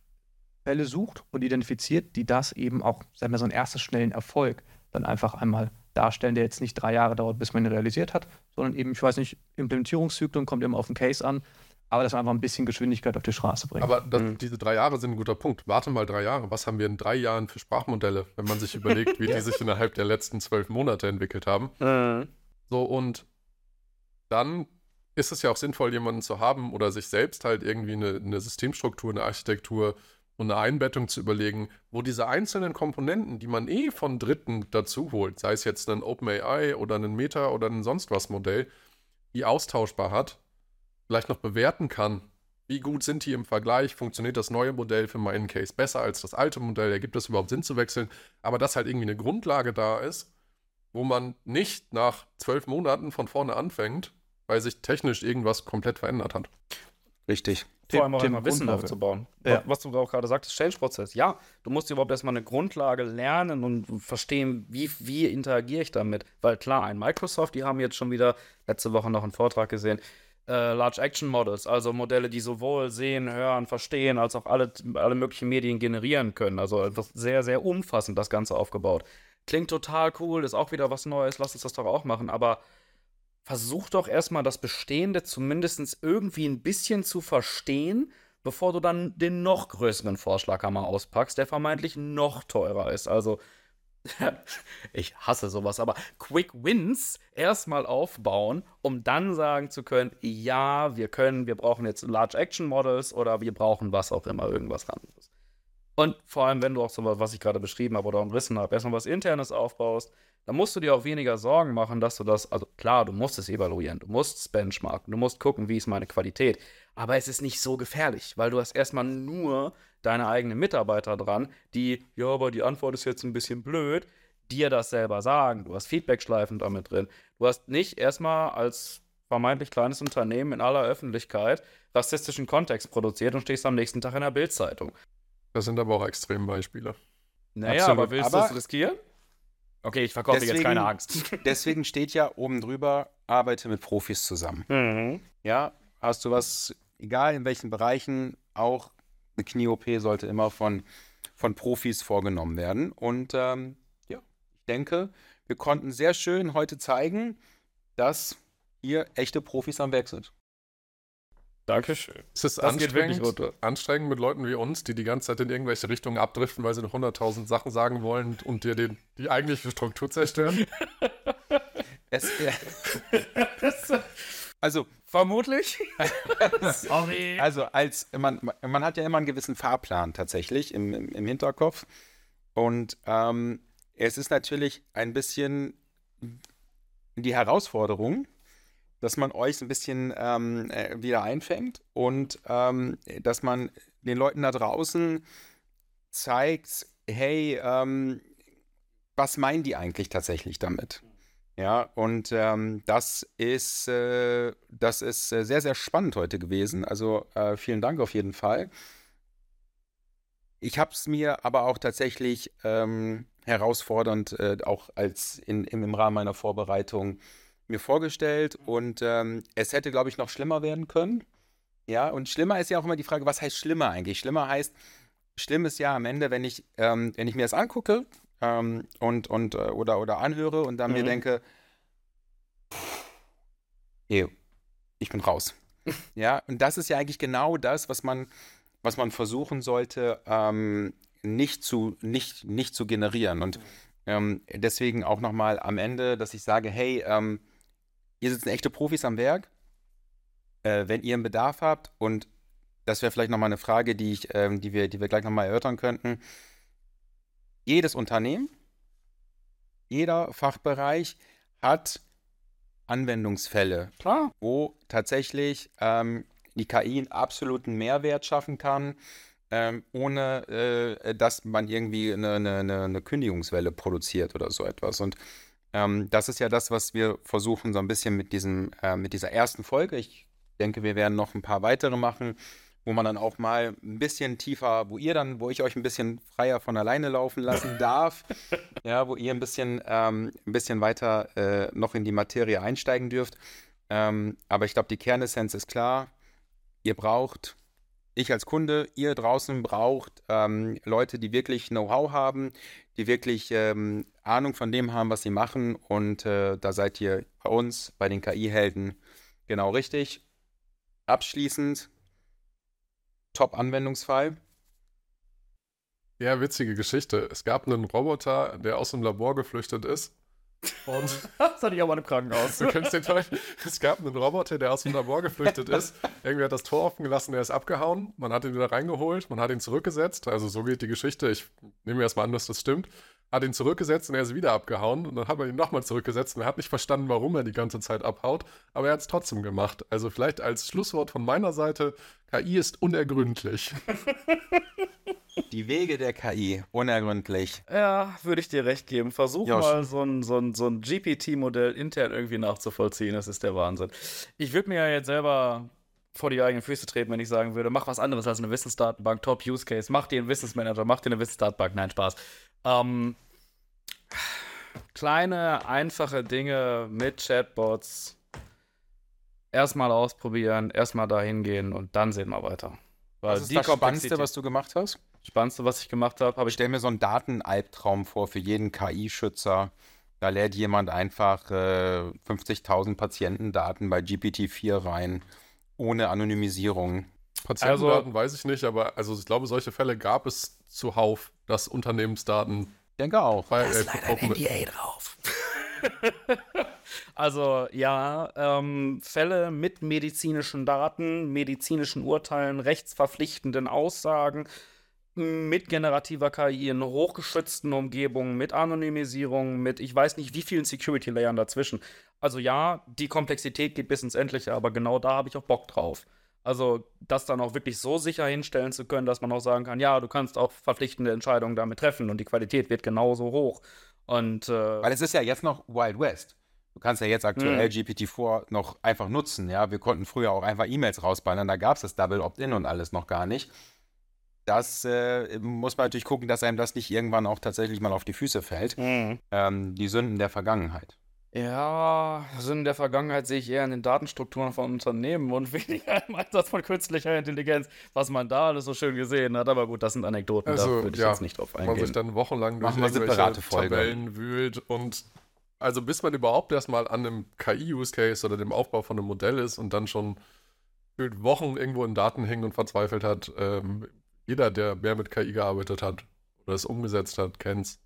Fälle sucht und identifiziert, die das eben auch, sagen wir, so einen ersten schnellen Erfolg dann einfach einmal darstellen, der jetzt nicht drei Jahre dauert, bis man ihn realisiert hat, sondern eben, ich weiß nicht, Implementierungszyklon kommt immer auf den Case an, aber dass man einfach ein bisschen Geschwindigkeit auf die Straße bringt. Aber das, Mhm. diese drei Jahre sind ein guter Punkt. Warte mal drei Jahre. Was haben wir in drei Jahren für Sprachmodelle, wenn man sich überlegt, wie die sich innerhalb der letzten zwölf Monate entwickelt haben? Mhm. So, und dann ist es ja auch sinnvoll, jemanden zu haben oder sich selbst halt irgendwie eine, eine Systemstruktur, eine Architektur und eine Einbettung zu überlegen, wo diese einzelnen Komponenten, die man eh von Dritten dazu holt, sei es jetzt ein OpenAI oder ein Meta oder ein sonst was Modell, die austauschbar hat, vielleicht noch bewerten kann, wie gut sind die im Vergleich, funktioniert das neue Modell für meinen Case besser als das alte Modell, ergibt es überhaupt Sinn zu wechseln, aber dass halt irgendwie eine Grundlage da ist, wo man nicht nach zwölf Monaten von vorne anfängt, weil sich technisch irgendwas komplett verändert hat. Richtig. Vor allem auch Thema immer Wissen Grundlage. aufzubauen. Ja. Was du auch gerade sagtest, Change-Prozess. Ja, du musst überhaupt erstmal eine Grundlage lernen und verstehen, wie, wie interagiere ich damit. Weil klar, ein Microsoft, die haben jetzt schon wieder letzte Woche noch einen Vortrag gesehen, äh, Large Action Models, also Modelle, die sowohl sehen, hören, verstehen, als auch alle, alle möglichen Medien generieren können. Also einfach sehr, sehr umfassend das Ganze aufgebaut. Klingt total cool, ist auch wieder was Neues, lass uns das doch auch machen, aber versuch doch erstmal das Bestehende zumindest irgendwie ein bisschen zu verstehen, bevor du dann den noch größeren Vorschlaghammer auspackst, der vermeintlich noch teurer ist. Also, ich hasse sowas, aber Quick Wins erstmal aufbauen, um dann sagen zu können, ja, wir können, wir brauchen jetzt Large Action Models oder wir brauchen was auch immer, irgendwas anderes. Und vor allem, wenn du auch sowas, was ich gerade beschrieben habe oder umrissen habe, erstmal was Internes aufbaust, dann musst du dir auch weniger Sorgen machen, dass du das, also klar, du musst es evaluieren, du musst es benchmarken, du musst gucken, wie ist meine Qualität, aber es ist nicht so gefährlich, weil du hast erstmal nur deine eigenen Mitarbeiter dran, die, ja, aber die Antwort ist jetzt ein bisschen blöd, dir das selber sagen, du hast Feedbackschleifen damit drin, du hast nicht erstmal als vermeintlich kleines Unternehmen in aller Öffentlichkeit rassistischen Kontext produziert und stehst am nächsten Tag in der Bild-Zeitung. Das sind aber auch Extrembeispiele. Naja, Absolut. aber willst du Aber- es riskieren? Okay, ich verkaufe dir jetzt Deswegen- keine Angst. Deswegen steht ja oben drüber, arbeite mit Profis zusammen. Mhm. Ja, hast du was, egal in welchen Bereichen, auch eine Knie-O P sollte immer von, von Profis vorgenommen werden. Und ähm, ja, ich denke, wir konnten sehr schön heute zeigen, dass ihr echte Profis am Werk sind. Dankeschön. Es ist Das geht wirklich anstrengend, runter. anstrengend mit Leuten wie uns, die die ganze Zeit in irgendwelche Richtungen abdriften, weil sie noch hunderttausend Sachen sagen wollen und dir den, die eigentliche Struktur zerstören. Es, äh, also, Vermutlich. Sorry. also als man, man hat ja immer einen gewissen Fahrplan tatsächlich im, im, im Hinterkopf. Und ähm, es ist natürlich ein bisschen die Herausforderung, dass man euch ein bisschen ähm, äh, wieder einfängt und ähm, dass man den Leuten da draußen zeigt, hey, ähm, was meinen die eigentlich tatsächlich damit? Ja, und ähm, das ist, äh, das ist äh, sehr, sehr spannend heute gewesen. Also äh, vielen Dank auf jeden Fall. Ich habe es mir aber auch tatsächlich ähm, herausfordernd, äh, auch als in, im, im Rahmen meiner Vorbereitung mir vorgestellt. Und ähm, es hätte, glaube ich, noch schlimmer werden können. Ja, und schlimmer ist ja auch immer die Frage, was heißt schlimmer eigentlich? Schlimmer heißt, schlimm ist ja am Ende, wenn ich, ähm, wenn ich mir das angucke ähm, und, und, äh, oder, oder anhöre und dann mir Mhm. denke, ew, ich bin raus. Ja, und das ist ja eigentlich genau das, was man, was man versuchen sollte, ähm, nicht zu, nicht, nicht zu generieren. Und ähm, deswegen auch nochmal am Ende, dass ich sage, hey, ähm, ihr sitzen echte Profis am Werk. Äh, wenn ihr einen Bedarf habt, und das wäre vielleicht nochmal eine Frage, die, ich, ähm, die, wir, die wir gleich nochmal erörtern könnten. Jedes Unternehmen, jeder Fachbereich hat Anwendungsfälle, Klar. wo tatsächlich ähm, die K I einen absoluten Mehrwert schaffen kann, ähm, ohne äh, dass man irgendwie eine, eine, eine Kündigungswelle produziert oder so etwas. Und ähm, das ist ja das, was wir versuchen, so ein bisschen mit diesem, äh, mit dieser ersten Folge. Ich denke, wir werden noch ein paar weitere machen, wo man dann auch mal ein bisschen tiefer, wo ihr dann, wo ich euch ein bisschen freier von alleine laufen lassen darf, ja, wo ihr ein bisschen, ähm, ein bisschen weiter äh, noch in die Materie einsteigen dürft. Ähm, aber ich glaube, die Kernessenz ist klar. Ihr braucht, ich als Kunde, ihr draußen braucht ähm, Leute, die wirklich Know-how haben, die wirklich ähm, Ahnung von dem haben, was sie machen. Und äh, da seid ihr bei uns, bei den K I-Helden, genau richtig. Abschließend, Top-Anwendungsfall. Ja, witzige Geschichte. Es gab einen Roboter, der aus dem Labor geflüchtet ist. Und Das hatte ich aber im Krankenhaus. du kennst den Teil. Es gab einen Roboter, der aus dem Labor geflüchtet ist. Irgendwie hat das Tor offen gelassen, er ist abgehauen. Man hat ihn wieder reingeholt, man hat ihn zurückgesetzt. Also so geht die Geschichte. Ich nehme erstmal an, dass das stimmt. Hat ihn zurückgesetzt und er ist wieder abgehauen. Und dann hat man ihn nochmal zurückgesetzt und er hat nicht verstanden, warum er die ganze Zeit abhaut. Aber er hat es trotzdem gemacht. Also vielleicht als Schlusswort von meiner Seite, K I ist unergründlich. Die Wege der K I, unergründlich. Ja, würde ich dir recht geben. Versuch Josh. mal so ein, so ein, so ein G P T-Modell intern irgendwie nachzuvollziehen. Das ist der Wahnsinn. Ich würde mir ja jetzt selber vor die eigenen Füße treten, wenn ich sagen würde, mach was anderes als eine Wissensdatenbank, Top Use Case, mach dir einen Wissensmanager, mach dir eine Wissensdatenbank. Nein, Spaß. Ähm, kleine, einfache Dinge mit Chatbots. Erstmal ausprobieren, erstmal dahin gehen und dann sehen wir weiter. Weil Was ist das Spannendste, was du gemacht hast? Spannendste, was ich gemacht habe, habe Ich ich stelle mir so einen Datenalbtraum vor für jeden K I-Schützer. Da lädt jemand einfach äh, fünfzigtausend Patientendaten bei G P T vier rein, ohne Anonymisierung. Patientendaten weiß ich nicht, aber also ich glaube, solche Fälle gab es zuhauf, dass Unternehmensdaten. Ich denke auch. Bei, Da ist leider ein N D A drauf. Also ja, ähm, Fälle mit medizinischen Daten, medizinischen Urteilen, rechtsverpflichtenden Aussagen, mit generativer K I in hochgeschützten Umgebungen, mit Anonymisierung, mit ich weiß nicht wie vielen Security-Layern dazwischen. Also ja, die Komplexität geht bis ins Endliche, aber genau da habe ich auch Bock drauf. Also das dann auch wirklich so sicher hinstellen zu können, dass man auch sagen kann, ja, du kannst auch verpflichtende Entscheidungen damit treffen und die Qualität wird genauso hoch. Und, äh, Weil es ist ja jetzt noch Wild West. Du kannst ja jetzt aktuell Mhm. G P T vier noch einfach nutzen. Ja, wir konnten früher auch einfach E-Mails rausballern, da gab es das Double Opt-in und alles noch gar nicht. Das äh, muss man natürlich gucken, dass einem das nicht irgendwann auch tatsächlich mal auf die Füße fällt. Mhm. Ähm, die Sünden der Vergangenheit. Ja, Sinn der Vergangenheit sehe ich eher in den Datenstrukturen von Unternehmen und weniger im Einsatz von künstlicher Intelligenz, was man da alles so schön gesehen hat. Aber gut, das sind Anekdoten, Also, da würde ich ja, jetzt nicht drauf man sich eingehen. dann wochenlang durch Machen wir irgendwelche separate Folge. Tabellen wühlt und also bis man überhaupt erstmal an einem K I-Use-Case oder dem Aufbau von einem Modell ist und dann schon gefühlt Wochen irgendwo in Daten hängt und verzweifelt hat. Ähm, jeder, der mehr mit K I gearbeitet hat oder es umgesetzt hat, kennt's.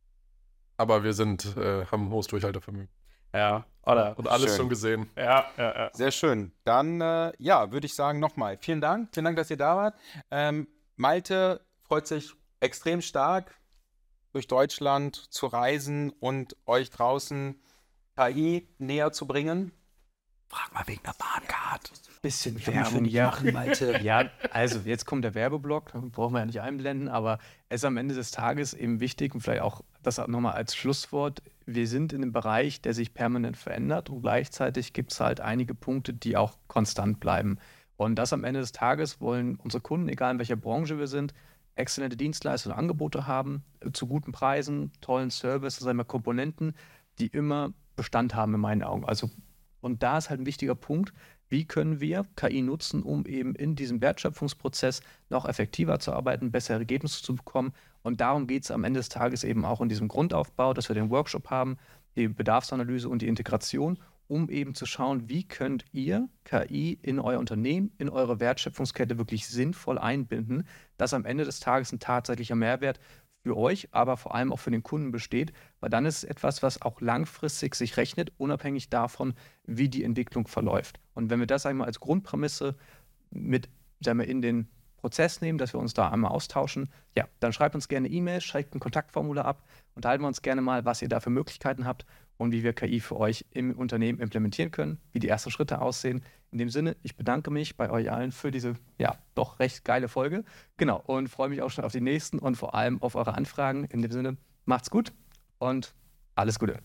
Aber wir sind, äh, haben hohes Durchhaltevermögen. Ja, oder? Und alles Schön. schon gesehen. Ja, ja, ja. Sehr schön. Dann, äh, ja, würde ich sagen, nochmal vielen Dank. Vielen Dank, dass ihr da wart. Ähm, Malte freut sich extrem stark, durch Deutschland zu reisen und euch draußen K I näher zu bringen. Frag mal wegen der Bahncard. Bisschen Werbung, ja. Malte. Ja, also jetzt kommt der Werbeblock, den brauchen wir ja nicht einblenden, aber es ist am Ende des Tages eben wichtig und vielleicht auch das nochmal als Schlusswort, wir sind in einem Bereich, der sich permanent verändert und gleichzeitig gibt es halt einige Punkte, die auch konstant bleiben. Und das am Ende des Tages wollen unsere Kunden, egal in welcher Branche wir sind, exzellente Dienstleistungen und Angebote haben, äh, zu guten Preisen, tollen Service, sagen wir Komponenten, die immer Bestand haben in meinen Augen. Also, und da ist halt ein wichtiger Punkt, wie können wir K I nutzen, um eben in diesem Wertschöpfungsprozess noch effektiver zu arbeiten, bessere Ergebnisse zu bekommen. Und darum geht es am Ende des Tages eben auch in diesem Grundaufbau, dass wir den Workshop haben, die Bedarfsanalyse und die Integration, um eben zu schauen, wie könnt ihr K I in euer Unternehmen, in eure Wertschöpfungskette wirklich sinnvoll einbinden, dass am Ende des Tages ein tatsächlicher Mehrwert für euch, aber vor allem auch für den Kunden besteht, weil dann ist es etwas, was auch langfristig sich rechnet, unabhängig davon, wie die Entwicklung verläuft. Und wenn wir das einmal als Grundprämisse mit, sagen wir, in den Prozess nehmen, dass wir uns da einmal austauschen, ja, dann schreibt uns gerne E-Mails, schreibt ein Kontaktformular ab, unterhalten wir uns gerne mal, was ihr da für Möglichkeiten habt und wie wir K I für euch im Unternehmen implementieren können, wie die ersten Schritte aussehen. In dem Sinne, ich bedanke mich bei euch allen für diese, ja, doch recht geile Folge. Genau, und freue mich auch schon auf die nächsten und vor allem auf eure Anfragen. In dem Sinne, macht's gut und alles Gute.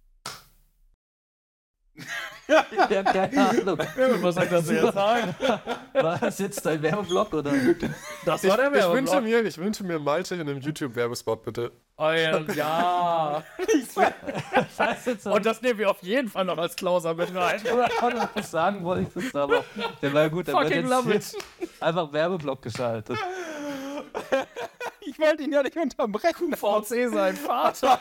Ja, keine Ahnung. Was soll ich dazu jetzt sagen? War das jetzt dein Werbeblock oder? Das Ich, war der ich, wünsche Werbeblock. mir, ich wünsche mir Malte in einem YouTube-Werbespot, bitte. Oh, ja. ja. Und das nehmen wir auf jeden Fall noch als Klauser mit rein. Was sagen wollte ich das, aber der war gut, der wird Fucking jetzt love hier einfach Werbeblock geschaltet. Ich wollte ihn ja nicht unterbrechen. V C sein Vater.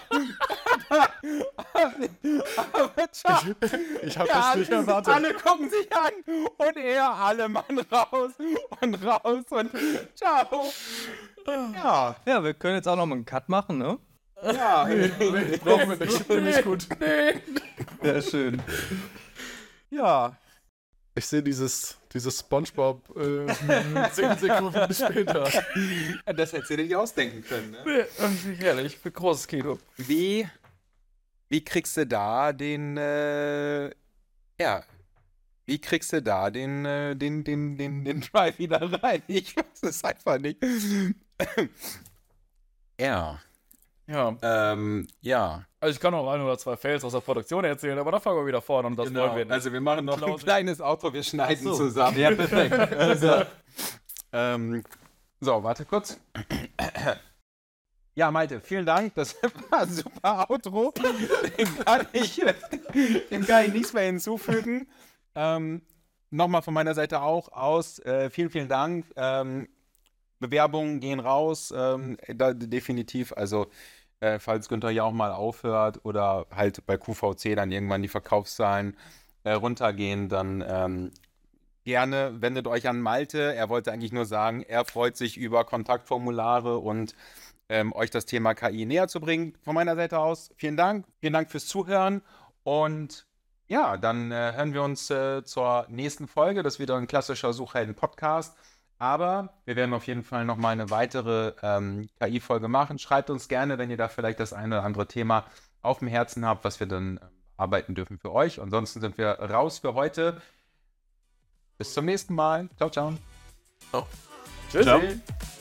Aber ciao. Ich habe Ja, das nicht erwartet. alle gucken sich an und er, alle Mann raus und raus und ciao. Ja, Ja, wir können jetzt auch noch mal einen Cut machen, ne? ja. Brauchen wir nicht. Finde ich gut. Ja, schön. Ja. Ich sehe dieses, dieses Spongebob äh, zehn Sekunden später. Das hättest du dir nicht ausdenken können, ne? Herrlich, für großes Kino. Wie, wie kriegst du da den, äh, ja, wie kriegst du da den, äh, den, den, den, den Drive wieder rein? Ich weiß es einfach nicht. Ja, Ja, ähm, ja. also ich kann auch ein oder zwei Fails aus der Produktion erzählen, aber da fangen wir wieder vorne und das wollen wir nicht. Also wir machen noch ein Klaus- kleines Outro, wir schneiden Ach so. zusammen. Ja, perfekt. Also, Ähm, so, warte kurz. Ja, Malte, vielen Dank. Das war ein super Outro. Dem kann ich, dem kann ich nichts mehr hinzufügen. Ähm, Nochmal von meiner Seite auch aus. Äh, vielen, vielen Dank. Ähm, Bewerbungen gehen raus. Ähm, da, definitiv. Also äh, falls Günther ja auch mal aufhört oder halt bei Q V C dann irgendwann die Verkaufszahlen äh, runtergehen, dann ähm, gerne wendet euch an Malte. Er wollte eigentlich nur sagen, er freut sich über Kontaktformulare und ähm, euch das Thema K I näher zu bringen. Von meiner Seite aus vielen Dank. Vielen Dank fürs Zuhören und ja, dann äh, hören wir uns äh, zur nächsten Folge. Das ist wieder ein klassischer Suchhelden-Podcast. Aber wir werden auf jeden Fall nochmal eine weitere ähm, K I-Folge machen. Schreibt uns gerne, wenn ihr da vielleicht das eine oder andere Thema auf dem Herzen habt, was wir dann äh, arbeiten dürfen für euch. Ansonsten sind wir raus für heute. Bis zum nächsten Mal. Ciao, ciao. Ciao. Tschüss. Ciao.